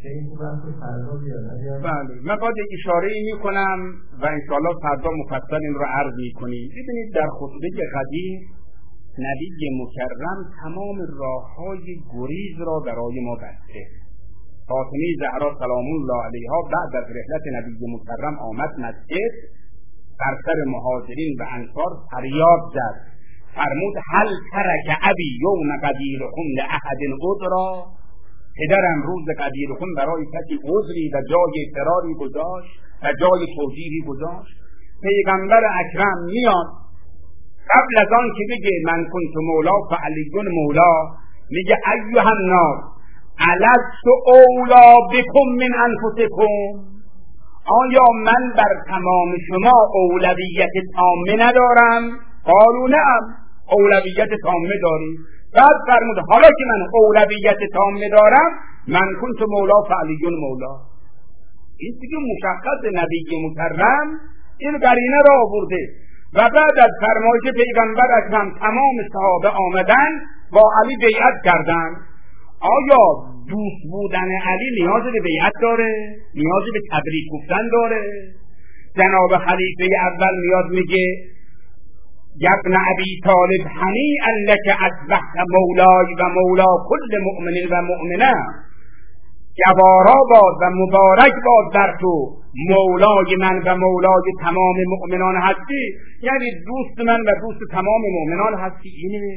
بله من باید یک اشاره می کنم و انشاءالله فردا مفصل این رو عرض می کنیم. ببینید در خطبه قدیم نبی مکرم تمام راههای گریز را برای ما بسته. فاطمه زهرا سلام الله علیها بعد از رحلت نبی مکرم آمد مسجد، بر سر مهاجرین و انصار فریاد زد، فرمود هل ترک ابی یوم قبیلکم لاحد عذرا، پدرم روز قبیلکم برای کسی عذری و جای فراری گذاشت و جای توجیهی گذاشت. پیغمبر اکرم میاد قبل از آن که بگه من کنت مولا فعلیون مولا، میگه ایها الناس الست اولا بکم من انفسکم، آیا من بر تمام شما اولویت تامه ندارم؟ قالوا نعم، اولویت تامه داریم. بعد فرمود حالا که من اولویت تامه دارم من کنت مولا فعلیون مولا. این دیگه مشخص نبی مکرم این قرینه را آورده و بعد از فرمایش پیغمبر اکرم تمام صحابه آمدن با علی بیعت کردن. آیا دوست بودن علی نیاز به بیعت داره؟ نیاز به تبریک گفتن داره؟ جناب خلیفه اول میاد میگه ابن ابی طالب هنیئا لک اصبحت مولای و مولا کل مؤمن و مؤمنه، گوارا باد و مبارک باد در تو، مولای من و مولای تمام مؤمنان هستی، یعنی دوست من و دوست تمام مؤمنان هستی. اینه.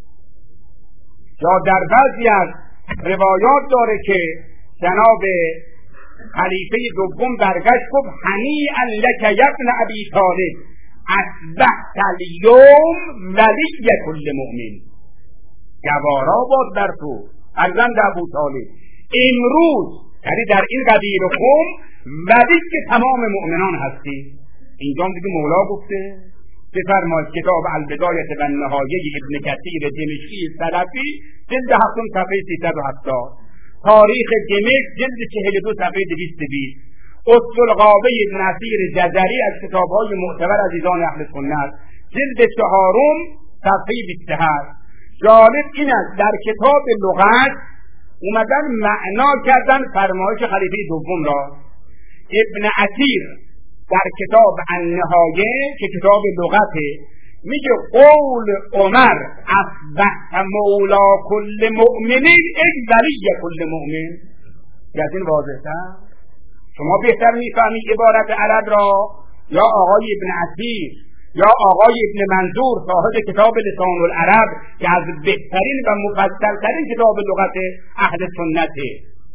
یا در بعضی از روایات داره که جناب خلیفه دوم برگشت گفت هنیئا لک ابن ابی طالب اصبحت الیوم ولی کل مؤمن، گوارا باد در تو فرزند ابو طالب، امروز یعنی در این قبیل قوم ولی که تمام مؤمنان هستی. اینجا دیگه مولا گفته. بفرمایید کتاب البدایه و النهایه ابن کثیر دمشقی سلفی جلد 7 صفحه 370، تاریخ دمشق جلد 42 صفحه 220، اصولغابه نصیر جزری از کتاب‌های معتبر عزیزان اهل سنت جلد 4 صفحه 27. جالب این است در کتاب لغت اومدن معنا کردن فرمایش خلیفه دوم را. ابن عتیر در کتاب النهایه که کتاب لغته میگه قول عمر اصبحت مولا کل مؤمنین ای ولی کل مؤمن. از این واضح‌تر شما بهتر میفهمید عبارت عرب را یا آقای ابن عتیر یا آقای ابن منظور صاحب کتاب لسان العرب که از بهترین و مفصل‌ترین کتاب لغت اهل سنته،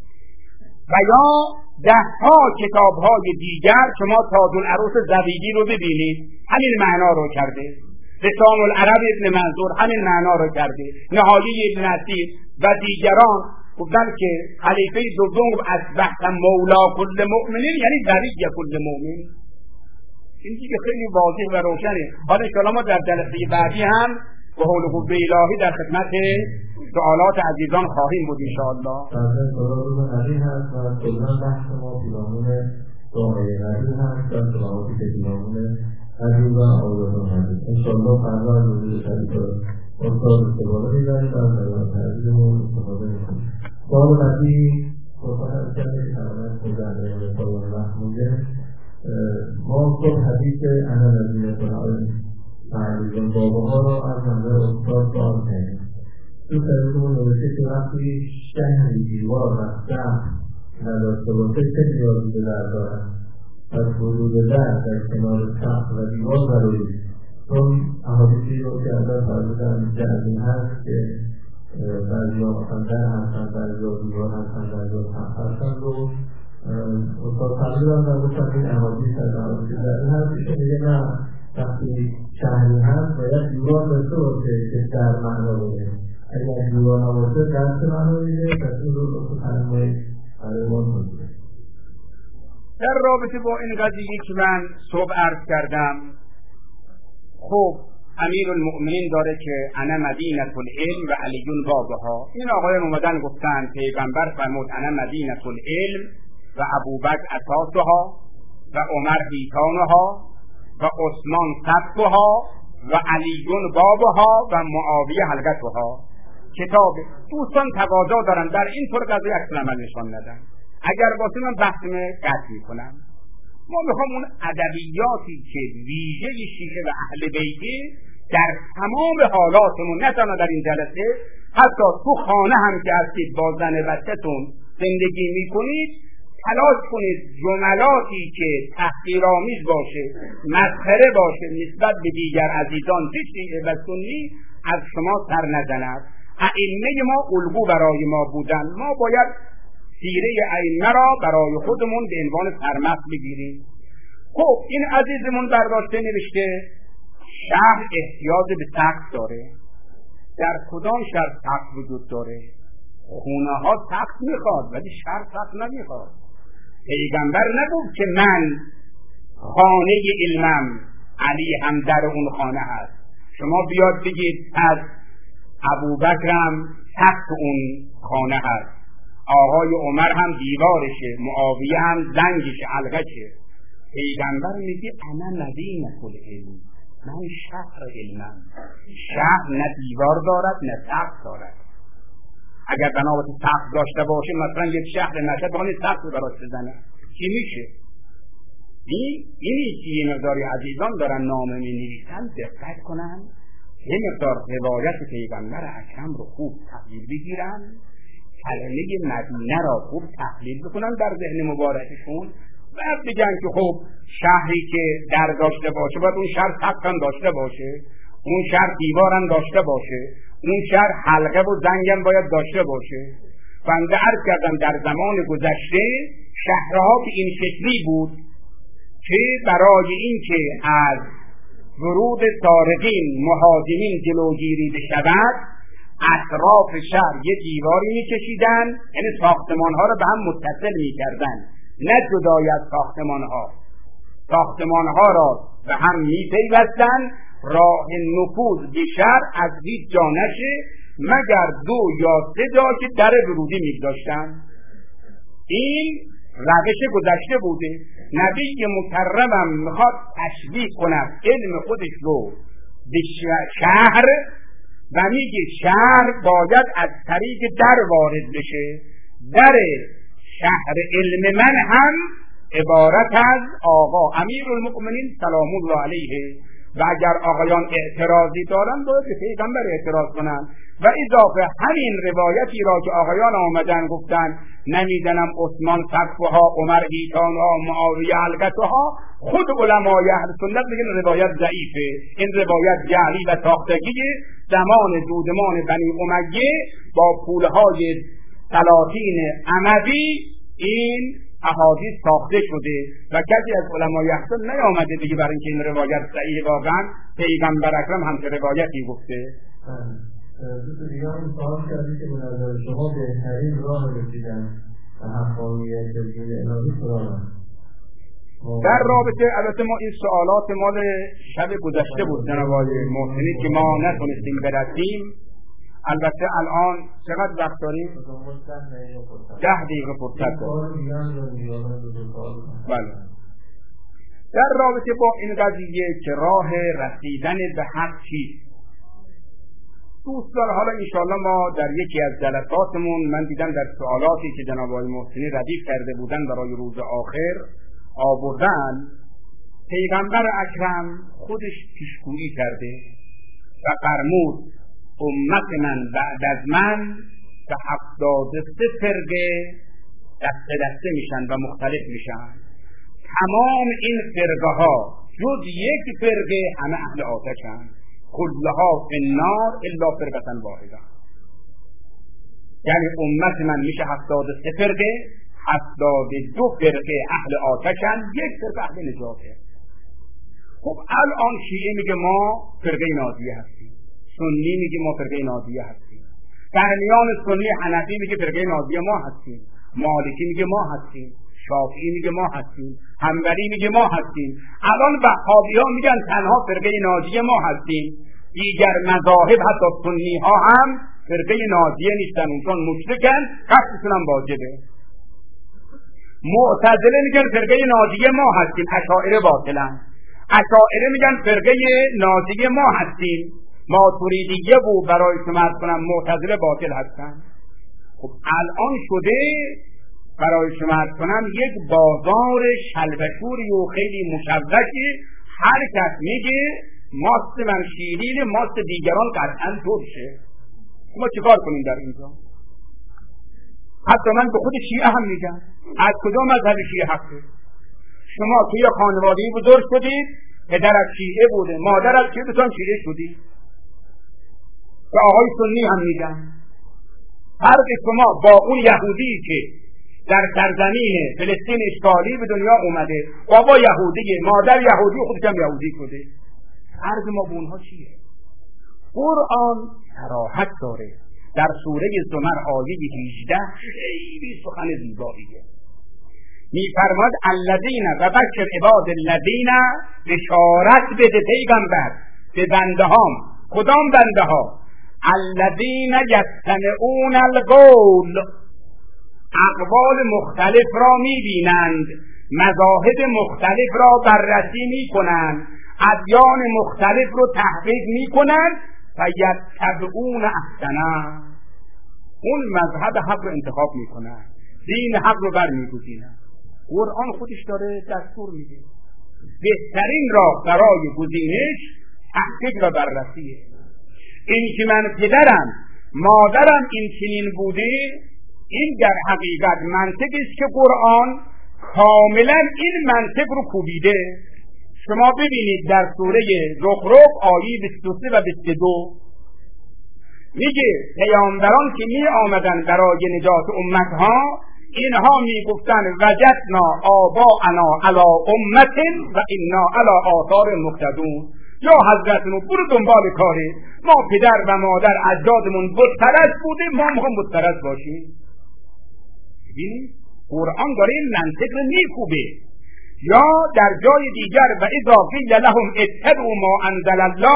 و یا 10 کتاب‌های دیگر. شما تاج العروس زبیدی رو ببینید همین معنا رو کرده، لسان العرب ابن منظور همین معنا رو کرده، نهایه ابن عتیر و دیگران گفتن که خلیفه دوم اصبحت مولا کل مؤمنین یعنی ولی کل مؤمن. این دیگه خیلی واضح و روشنه. حالا انشاءالله ما در جلسه بعدی هم به حول و قوه الهی در خدمت سوالات عزیزان خواهیم بود انشاءالله. در سوالات نبی هست و کلا بحث ما پیرامون دعای نبی هست و سوالات که پیرامون عزیز و آیاتان هست. انشاءالله فردا از وجود شریف استاد استفاده می‌برید و از روایت عزیزمون استفاده می‌کنید. سوال بعدی صحبت از جمعی تمامت مجرده و سوال محموده ما خود حدیث انا نبیت العالم تعریضان بابا ها را از منظر استاد سوال کنیم. تو سریعتون نوشته که وقتی شهری دیوار و سهم نداشته باشه چه نیازی به در دارد؟ از حدود در کنار سهم و دیوار ضروری، چون احادیثی رو که ازش فرمودن جزمی هست که بعضی ها مثلا در هستن، بعضی ها دیوار هستن، بعضی ها سهم هستن رو استاد فرمودن و گفتن این احادیث از احادیث جزمی هست. ایشون میگه نه، وقتی شهری هست باید دیوار داشته باشه که در معنا بوده. اگر دیوار نباشه در چه معنا میده؟ پس این رو لطفا فرمایید برای ما توضیح. در رابطه با این قضیه که من صبح عرض کردم، خب امیر المؤمنین داره که انا مدینة العلم و علیون بابها. این آقایان اومدن گفتن پیغمبر فرمود انا مدینة العلم و ابوبکر اساسها و عمر حیطانها و عثمان سقفها و علیون بابها و معاویه حلقتها. کتاب دوستان تقاضا دارن در این طور قضیه عکس العمل نشان ندن. اگر باشه من بحثم قطع میکنم. ما میخوام اون ادبیاتی که ویژه شیعه و اهل بیتی در تمام حالاتمون، نه تنها در این جلسه، حتی تو خانه هم که هستید با زن بچه‌تون زندگی میکنید، تلاش کنید جملاتی که تحقیرآمیز باشه، مسخره باشه نسبت به دیگر عزیزان شیعه و سنی از شما سر نزند. ائمه ما الگو برای ما بودن، ما باید سیره ائمه را برای خودمون به عنوان سرمست بگیریم. خب این عزیزمون برداشته نوشته شهر احتیاج به سقف داره. در کدام شهر سقف وجود داره؟ خونه ها سقف میخواد ولی شهر سقف نمیخواد. پیغمبر نگفت که من خانه علمم، علی هم در اون خانه هست. شما بیاد بگید از ابوبکرم سقف اون خانه هست، آقای عمر هم دیوارشه، معاویه هم زنگشه، حلقشه. پیغمبر میگه انا مدینة العلم، من شهر علمم. شهر نه دیوار دارد نه سقف دارد. اگر بنابرای سقف داشته باشه، مثلا یک شهر نشد بخواد سقف براش بزنه، چی میشه؟ اینی که یه مقداری عزیزان دارن نامه می‌نویسن دقت کنن، یه مقدار روایت پیغمبر اکرم رو خوب تحلیل بگیرن، کلمه مدینه را خوب تحلیل بکنن در ذهن مبارکشون، بعد بگن که خب شهری که در داشته باشه باید اون شهر سقف هم داشته باشه، اون شهر دیوار هم داشته باشه، اون شهر حلقه و زنگ هم باید داشته باشه. بنده عرض کردم در زمان گذشته شهرها به این شکلی بود که برای این که از ورود سارقین مهاجمین جلوگیری بشود، اطراف شهر یه دیواری میکشیدن، یعنی ساختمانها را به هم متصل میکردن، نه جدای از ساختمانها را به هم میپیوستن، راه نفوذ به شهر از هیچ جا نشه مگر 2 یا 3 جا که در ورودی می‌گذاشتن. این روش گذشته بوده. نبی مکرمم میخواد تشبیه کند علم خودش رو به شهر و میگه شهر باید از طریق در وارد بشه. در شهر علم من هم عبارت از آقا امیرالمؤمنین سلام الله علیه و اگر آقایان اعتراضی دارن باید به پیغمبر اعتراض کنن و اضافه همین روایتی را که آقایان آمدن گفتن نمیدنم عثمان صفها، عمر هیتانها، معاویه الگتها، خود علمای اهل سنت میگن روایت ضعیفه. این روایت جعلی و ساختگی زمان دودمان بنی امیه با پولهای سلاطین اموی این احادیث ساخته شده و کسی از علمای احسن نیامده دیگه برای اینکه این روایت صحیح واقعا پیغمبر اکرم همچه روایتی گفته. دوست دیگه هم سوال کردی که به نظر شما بهترین راه رسیدن به حقانیت دین الهی کدام؟ در رابطه البته ما این سوالات مال شب گذشته بود جناب آقای محسنی که ما نتونستیم برسیم. البته الان چقدر وقت داریم؟ 10 دقیقه فرصت داریم. بله. در رابطه با این قضیه که راه رسیدن به حق چیست؟ دوستان حالا انشاءالله ما در یکی از جلساتمون من دیدم در سوالاتی که جناب آقای محسنی ردیف کرده بودن برای روز آخر آوردن، پیغمبر اکرم خودش پیشگویی کرده و فرمود امت من بعد از من به 73 فرقه دسته دسته میشن و مختلف میشن. تمام این فرقه ها جز یک فرقه همه اهل آتشن. کلها فی النار الا فرقه واحده. یعنی امت من میشه 73 فرقه، 72 فرقه اهل آتشن، یک فرقه اهل نجاته. خب الان شیعه میگه ما فرقه ناجیه هستیم، سنی میگه ما فرقه ناجیه هستیم، در میان سنی حنفی میگه فرقه ناجیه ما هستیم، مالکی میگه ما هستیم، شافعی میگه ما هستیم، حنبلی میگه ما هستیم. الان وهابی‌ها میگن تنها فرقه ناجیه ما هستیم. دیگر مذاهب حتی سنی ها هم فرقه ناجیه نیستن، اونجان مشرکن، قصدشون هم واجبه. معتزله میگن فرقه ناجیه ما هستیم، اشاعره باطلن. اشاعره میگن فرقه ناجیه ما هستیم، ماتوریدیه بود برای شما کنم معتزله باطل هستن. خب الان شده برای شما کنم یک بازار شلبشوری و خیلی مشوشی. هر کس میگه ماست من شیرین، ماست دیگران قطعا ترشه. ما چیکار کنیم در اینجا؟ حتی من به خود شیعه هم میگم از کدام مذهب شیعه حقه؟ شما توی خانواده‌ای بزرگ شدید، پدرت شیعه بوده، مادرت شیعه بودن، شیعه شدی. و آقای سنی هم میگن فرق شما با اون یهودی که در سرزمین فلسطین اشغالی به دنیا اومده، بابا یهودیه، مادر یهودی، خودش هم یهودی شده، فرق ما با اونها چیه؟ قرآن صراحت داره در سوره زمر آیه 18 خیلی سخن زیباییه. میفرماد الذین و بشر عباد الذین، بشارت بده پیغمبر به بنده هام. کدام بنده ها؟ الذین یستمعون القول، اقوال مختلف را میبینند، مذاهب مختلف را بررسی میکنند، ادیان مختلف رو تحقیق میکنند و یتبعون احسنه، اون مذهب حق رو انتخاب میکنند، دین حق رو برمیگزینند. قرآن خودش داره دستور میده بهترین راه برای گزینش تحقیق و بررسیه. این که من پدرم مادرم این چنین بوده، این در حقیقت منطقی است که قرآن کاملا این منطق رو کوبیده. شما ببینید در سوره زخرف آیه 23 و 22 میگه پیامبران که می آمدن برای نجات امتها، اینها میگفتن وجدنا آباءنا علی امة و انا علی آثار مقتدون. یا حضرت نو برو دنبال کاره، ما پدر و مادر اجدادمون بت پرست بوده، ما میخوام بت پرست باشیم. ببینید قرآن داره این منطق رو میکوبه. یا در جای دیگر و اذا قیل لهم اتبعوا ما انزل الله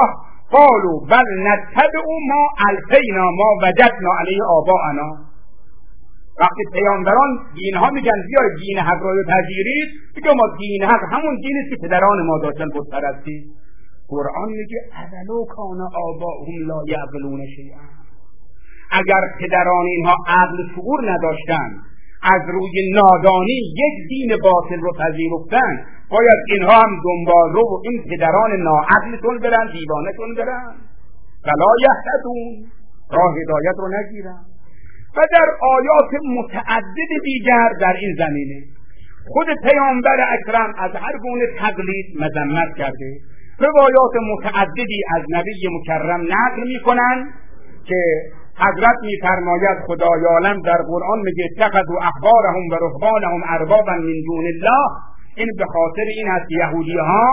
قالوا بل نتبع ما الفینا ما وجدنا علیه آباءنا. وقتی پیامبران دینها میگن بیاید دین حق را پذیرید، میگه ما دین حق همون دینی که پدران ما داشتن بت پرستی. قرآن میگه اولو کان آباؤهم لا یعقلون شیئا. اگر پدران اینها عقل شعور نداشتن، از روی نادانی یک دین باطل رو پذیرفتن، باید اینها هم دنبال رو این پدران ناعقلتون برن، دیوانتون برن، ولا یهتدون، راه هدایت رو نگیرن. و در آیات متعدد دیگر در این زمینه خود پیامبر اکرم از هر گونه تقلید مذمت کرده. روایات متعددی از نبی مکرم نقل میکنن که حضرت میفرماید خدای عالم در قرآن میگه اتخذوا احبارهم و رهبانهم اربابا من دون الله. این به خاطر این است یهودی ها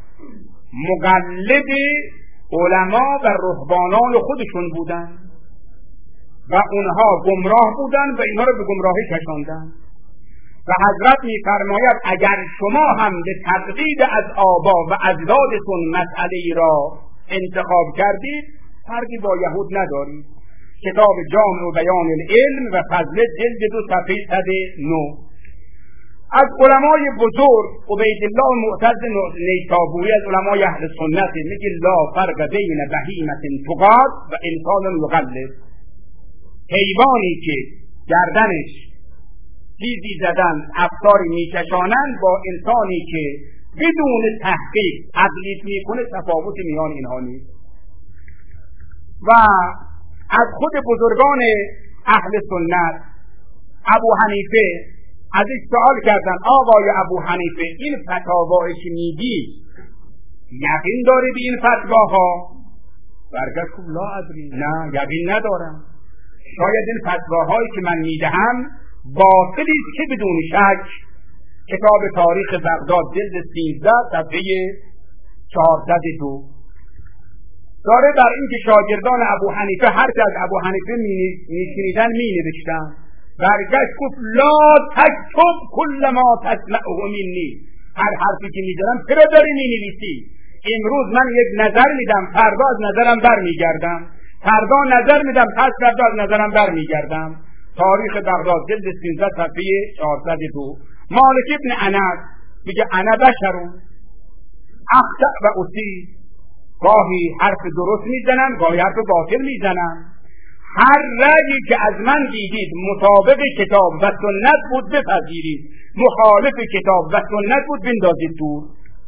مقلد علما و رهبانان خودشون بودن و اونها گمراه بودن و اینها رو به گمراهی کشاندن. و حضرت میفرماید اگر شما هم به تقلید از آبا و اجدادتون مسئله را انتخاب کردید، فرقی با یهود ندارید. کتاب جامع و بیان العلم و فضل جلد 2 صفحه 109. از علمای بزرگ عبیدالله معتز نیسابوری از علمای اهل سنت میگه لا فرق بین بهیمة تقاد و انسان مقلد. حیوانی که گردنش چیزی زدن افکاری میکشانند با انسانی که بدون تحقیق تقلید میکنه تفاوت میان اینها نیست. و از خود بزرگان اهل سنت ابو حنیفه ازش سوال کردن آقای ابو حنیفه این فتاوایی که میگی یقین داری به این فتواها؟ برگشت گفت لا ادری، نه یقین ندارم. شاید این فتواهایی که من میدهم باطلی است که بدون شک. کتاب تاریخ بغداد جلد 13 صفحه 402 داره در این که شاگردان ابو حنیفه هر که از ابو حنیفه میشنیدن مینوشتن. برگشت گفت لا تکتب کل ما تسمعه منی. هر حرفی که میزنم چرا داری مینویسی؟ امروز من یک نظر میدم، فردا از نظرم برمیگردم، فردا نظر میدم، پس فردا از نظرم برمیگردم. تاریخ بغداد جلد 13 صفحه 402. مالک ابن انس میگه انا بشرون اخطأ و اصیب. گاهی حرف درست میزنم، گاهی حرف باطل میزنم. هر رأیی که از من دیدید مطابق کتاب و سنت بود بپذیرید، مخالف کتاب و سنت بود بندازید دور.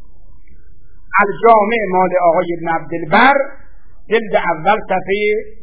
الجامع مال آقای ابن عبدالبر جلد اول صفحه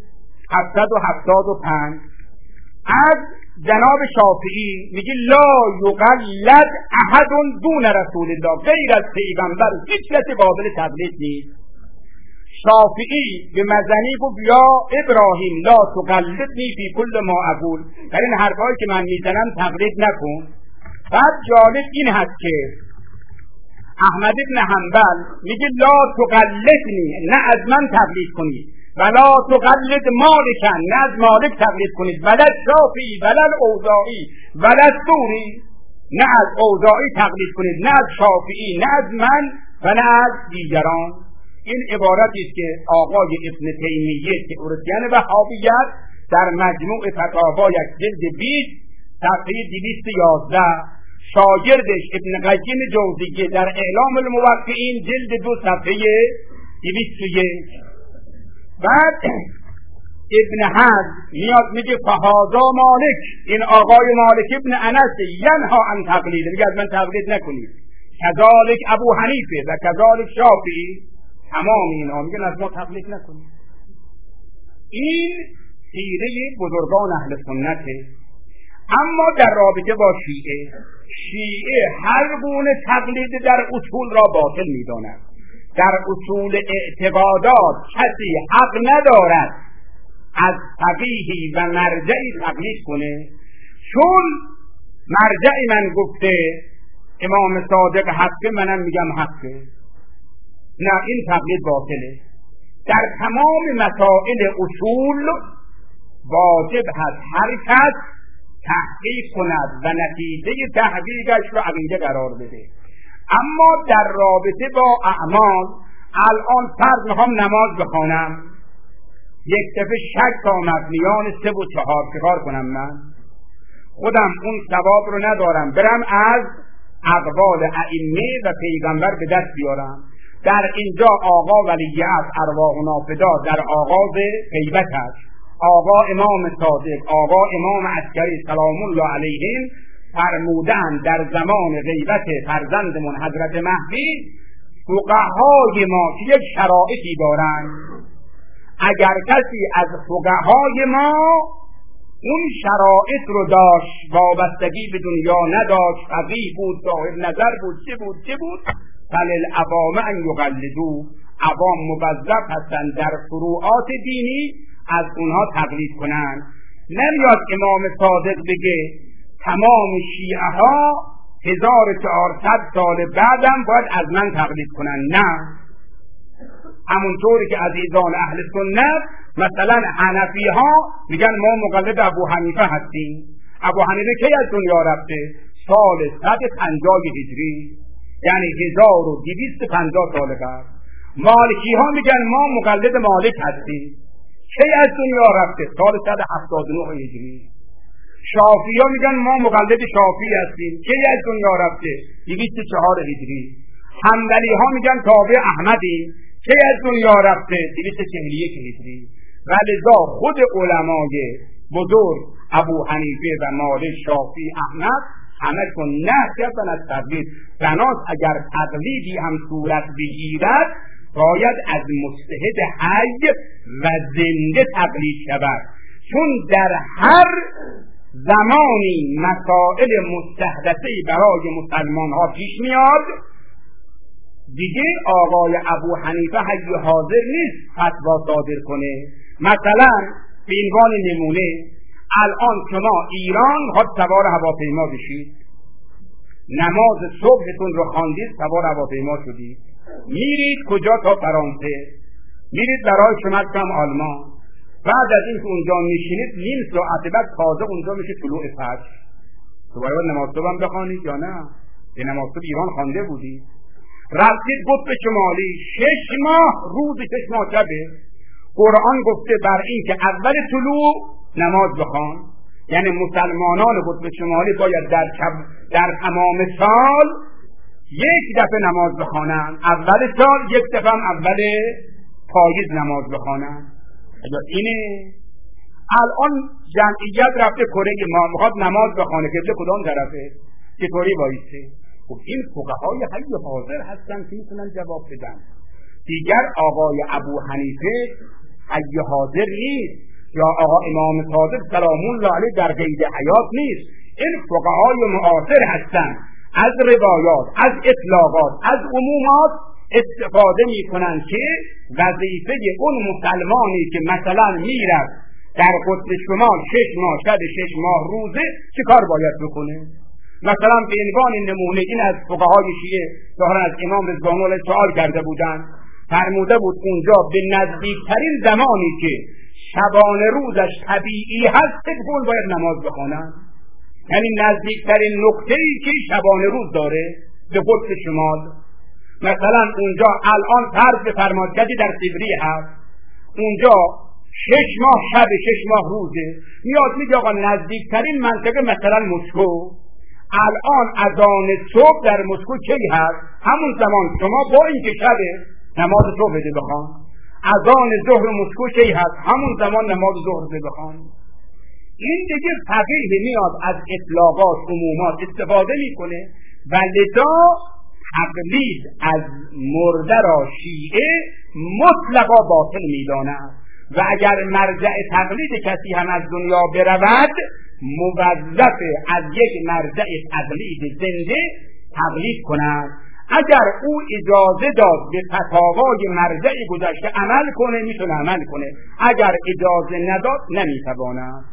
775. از جناب شافعی میگه لا یقلد احد دون رسول الله. غیر از پیغمبر هیچ کسی قابل تقلید نیست. شافعی به مزنی گفت یا ابراهیم لا تقلدنی فی کل ما اقول. در این حرفایی که من میزنم تقلید نکن. بعد جالب این هست که احمد ابن حنبل میگه لا تقلدنی، نه از من تقلید کنید، ولا تقلد مالکا، نه از مالک تقلید کنید، ولا شافعی ولا اوزاعی ولا ثوری، نه از اوزاعی تقلید کنید، نه از شافعی، نه از من و نه از دیگران. این عبارتی است که آقای ابن تیمیه که ارسیان وهابیت در مجموع فتاوایش جلد 20 صفحه 211، شاگردش ابن قیم جوزیه در اعلام الموقعین جلد 2 صفحه 201. بعد ابن حزم میاد میگه فهذا مالک، این آقای مالک ابن انس ینها عن تقلید، میگه از من تقلید نکنید. کذالک ابو حنیفه و کذالک شافعی، تمام اینا میگن از ما تقلید نکنید. این سیره بزرگان اهل سنته. اما در رابطه با شیعه هر گونه تقلید در اصول را باطل میداند. در اصول اعتقادات کسی حق ندارد از فقیهی و مرجعی تقلید کنه. چون مرجع من گفته امام صادق حقه، منم میگم حقه، نه، این تقلید باطله. در تمام مسائل اصول واجب هست هر کس تحقیق کند و نتیجه تحقیقش رو عقیده قرار بده. اما در رابطه با اعمال الان فرض میخوام نماز بخوانم، یک دفعه شک آمد میان 3 و 4، چیکار کنم؟ من خودم اون ثواب رو ندارم برم از اقوال ائمه و پیغمبر به دست بیارم. در اینجا آقا ولیعهد ارواحنا فدا در آغاز غیبتش، آقا امام صادق، آقا امام عسکری سلام الله علیهم فرمودند در زمان غیبت فرزندمون حضرت مهدی فقهای ما که یک شرایطی دارند، اگر کسی از فقهای ما اون شرایط رو داشت، وابستگی به دنیا نداشت، فقیه بود، صاحب نظر بود، چه بود فللعوام ان یقلدو، عوام موظف هستند در فروعات دینی از اونها تقلید کنن. نمیاد امام صادق بگه تمام شیعه ها 1400 سال بعدم باید از من تقلید کنن، نه. همونطوری که عزیزان اهل سنت مثلا حنفی ها میگن ما مقلد ابو حنیفه هستیم. ابو حنیفه کی از دنیا رفته؟ سال 150 هجری، یعنی 1250 سال قبل. مالکی ها میگن ما مقلد مالک هستیم، کی از دنیا رفته؟ سال 179 هجری. شافعی ها میگن ما مقلد شافعی هستیم، کی از دنیا رفته؟ 204 هجری. حنبلی ها میگن تابع احمدیم، کی از دنیا رفته؟ 241 هجری. ولذا خود علمای بزرگ ابو حنیفه و مالک، شافعی، احمد همه کن نه کردن از تقلید. بناس اگر تقلیدی هم صورت بگیرد باید از مجتهد حی و زنده تقلید شود، چون در هر زمانی مسائل مستحدثه‌ای برای مسلمان ها پیش میاد. دیگه آقای ابو حنیفه حی حاضر نیست فتوا صادر کنه. مثلا به عنوان نمونه الان شما ایران خود سوار هواپیما بشید، نماز صبحتون رو خواندید، سوار هواپیما شدید، میرید کجا؟ تا فرانسه. میرید برای شما کم آلمان. بعد از این که اونجا میشینید نیم ساعت بعد تازه اونجا میشه طلوع فجر. تو باید نماز صبح هم بخوانید یا نه؟ به نماز صبح ایران خوانده بودید. رفتید قطب شمالی 6 ماه روز 6 ماه شبه. قرآن گفته بر این که اول طلوع نماز بخوان، یعنی مسلمانان قطب شمالی باید در تمام سال 1 دفعه نماز بخوانن، اول سال 1 دفعه هم اول پاییز نماز بخوانن. اگر اینه الان جمعیت رفته کره ما میخواد نماز بخوانه، قبله کدام طرفه؟ چطوری بایسته؟ خب این فقهای حی حاضر هستن که میتونن جواب بدن. دیگر آقای ابو حنیفه حی حاضر نیست، یا آقا امام صادق سلام الله علیه در قید حیات نیست. این فقهای معاصر هستن، از روایات، از اطلاقات، از عمومات استفاده میکنن که وظیفه اون مسلمانی که مثلا میرد در قطب شمال 6 ماه شب 6 ماه روزه چه کار باید بکنه. مثلا به عنوان نمونه این از فقهای شیعه ظاهرا از امام رضوان الله سوال کرده بودن، فرموده بود اونجا به نزدیکترین زمانی که شبانه روزش طبیعی هست تکفون باید نماز بخونن، یعنی نزدیکترین نقطه‌ای که شبانه روز داره به قطب شمال. مثلا اونجا الان فرض بفرمایید کسی در سیبری هست، اونجا 6 ماه شب 6 ماه روزه، میاد میگه آقا نزدیکترین منطقه مثلا مسکو، الان اذان صبح در مسکو کی هست؟ همون زمان شما با اینکه شب نماز صبح بده بخوان. اذان ظهر مسکو کی هست؟ همون زمان نماز ظهر بده بخوان. این دیگه فقیه میاد از اطلاقات عمومات استفاده میکنه و لذا تقلید از مرده را شیعه مطلقا باطل میداند و اگر مرجع تقلید کسی هم از دنیا برود موظف از یک مرجع تقلید زنده تقلید کند. اگر او اجازه داد به فتاوای مرجع گذشته عمل کنه میتونه عمل کنه، اگر اجازه نداد نمیتواند.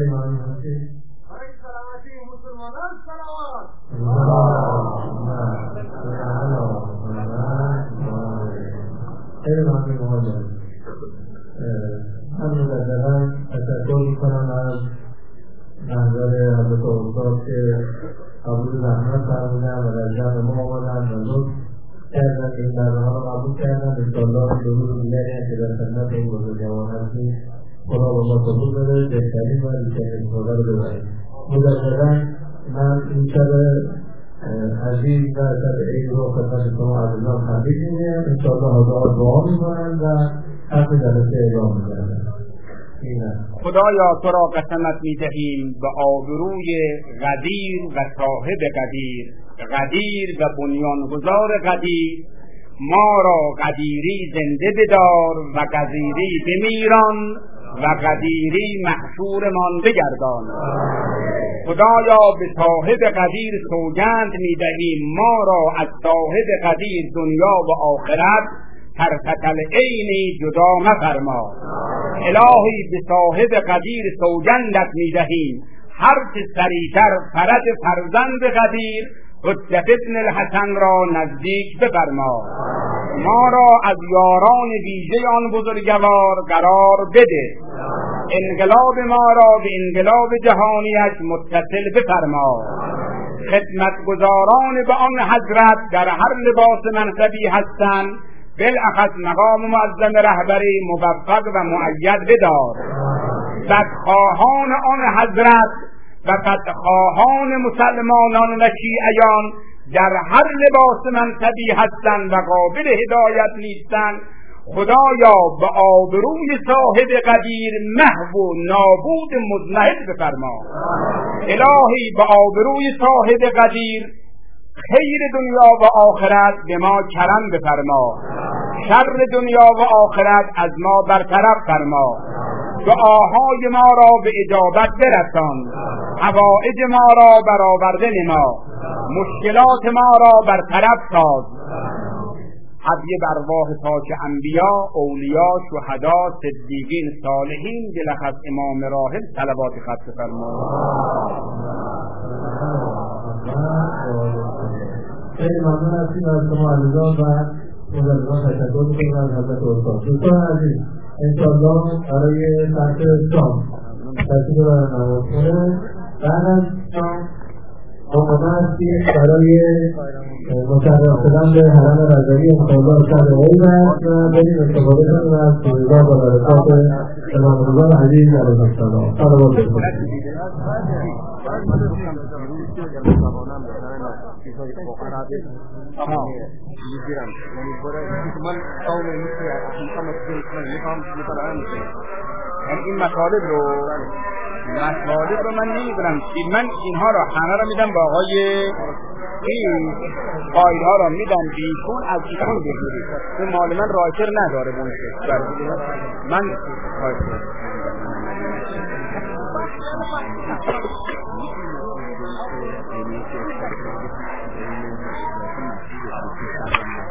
من مجددا تشکر میکنم از منظر حضرت استاد که قبول زحمت فرمودن و در جمع ما آمدن و لطف کردن این برنامه رو قبول کردن. انشاءالله به روز دیگری هم که در خدمت این بزرگوار هستیم خدا به ما توفیق بده بهترین و بیشترین استفاده رو ببریم. مجددا من این شب عزیز و شب عید رو خدمت شما عزیزان تبریک میگم. انشاءالله حاضرات دعا میکنن و حرف جلسه اعلام میکنن. خدایا تو را قسمت میدهیم به آبروی قدیر و صاحب قدیر، قدیر و بنیانگذار قدیر، ما را قدیری زنده بدار و قدیری بمیران و قدیری محشورمان بگردان. خدایا به صاحب قدیر سوگند میدهیم ما را از صاحب قدیر دنیا و آخرت طرفة العین جدا مفرما. الهی به صاحب قدیر سوگندت میدهیم هر چه سریعتر فرج فرزند قدیر حجت ابن الحسن را نزدیک بفرما. ما را از یاران ویژه آن بزرگوار قرار بده. انقلاب ما را به انقلاب جهانیش متصل بفرما. خدمتگزاران به آن حضرت در هر لباس منصبی هستند بالاخص مقام معظم رهبری موفق و مؤید بدار. بدخواهان آن حضرت و بدخواهان مسلمانان و شیعیان در هر لباس منصبی هستند و قابل هدایت نیستند خدایا به آبروی صاحب قدیر محو و نابود مضمحل بفرما. الهی به آبروی صاحب قدیر خیر دنیا و آخرت به ما کرم بفرما. شر دنیا و آخرت از ما برطرف فرما. دعاهای ما را به اجابت برسان. حوائج ما را برآورده نما. مشکلات ما را برطرف ساز. هدیه بر ارواح پاک انبیا، اولیا، شهدا، صدیقین، صالحین، بالاخص امام راحل صلوات ختم فرما. خیلی ممنون هستیم از شما عزیزان و مجددا تشکر می‌کنیم از حضرت استاد. دوستان عزیز انشاءالله برای ساعت شام تشریف ببرید نمازخونه. بعد از شام آماده هستیم برای مشرف شدن به حرم رضوی انشاءالله شب عید است و بریم استفاده کنیم از فیضات و برکات امام رضا عزیز علیه السلام. صلوات بفرستید. چیزهای فقراده میگیرم یعنی برای من قوم میشه اینکم من میخوام مطالعه میکنم. این مطالب رو من نمیدونم. من اینها رو همه رو میدم با آقای این فایل ها رو میدم بیشون از ایشون بگیرید. اون مال من رایتر نداره بونشه من Thank you.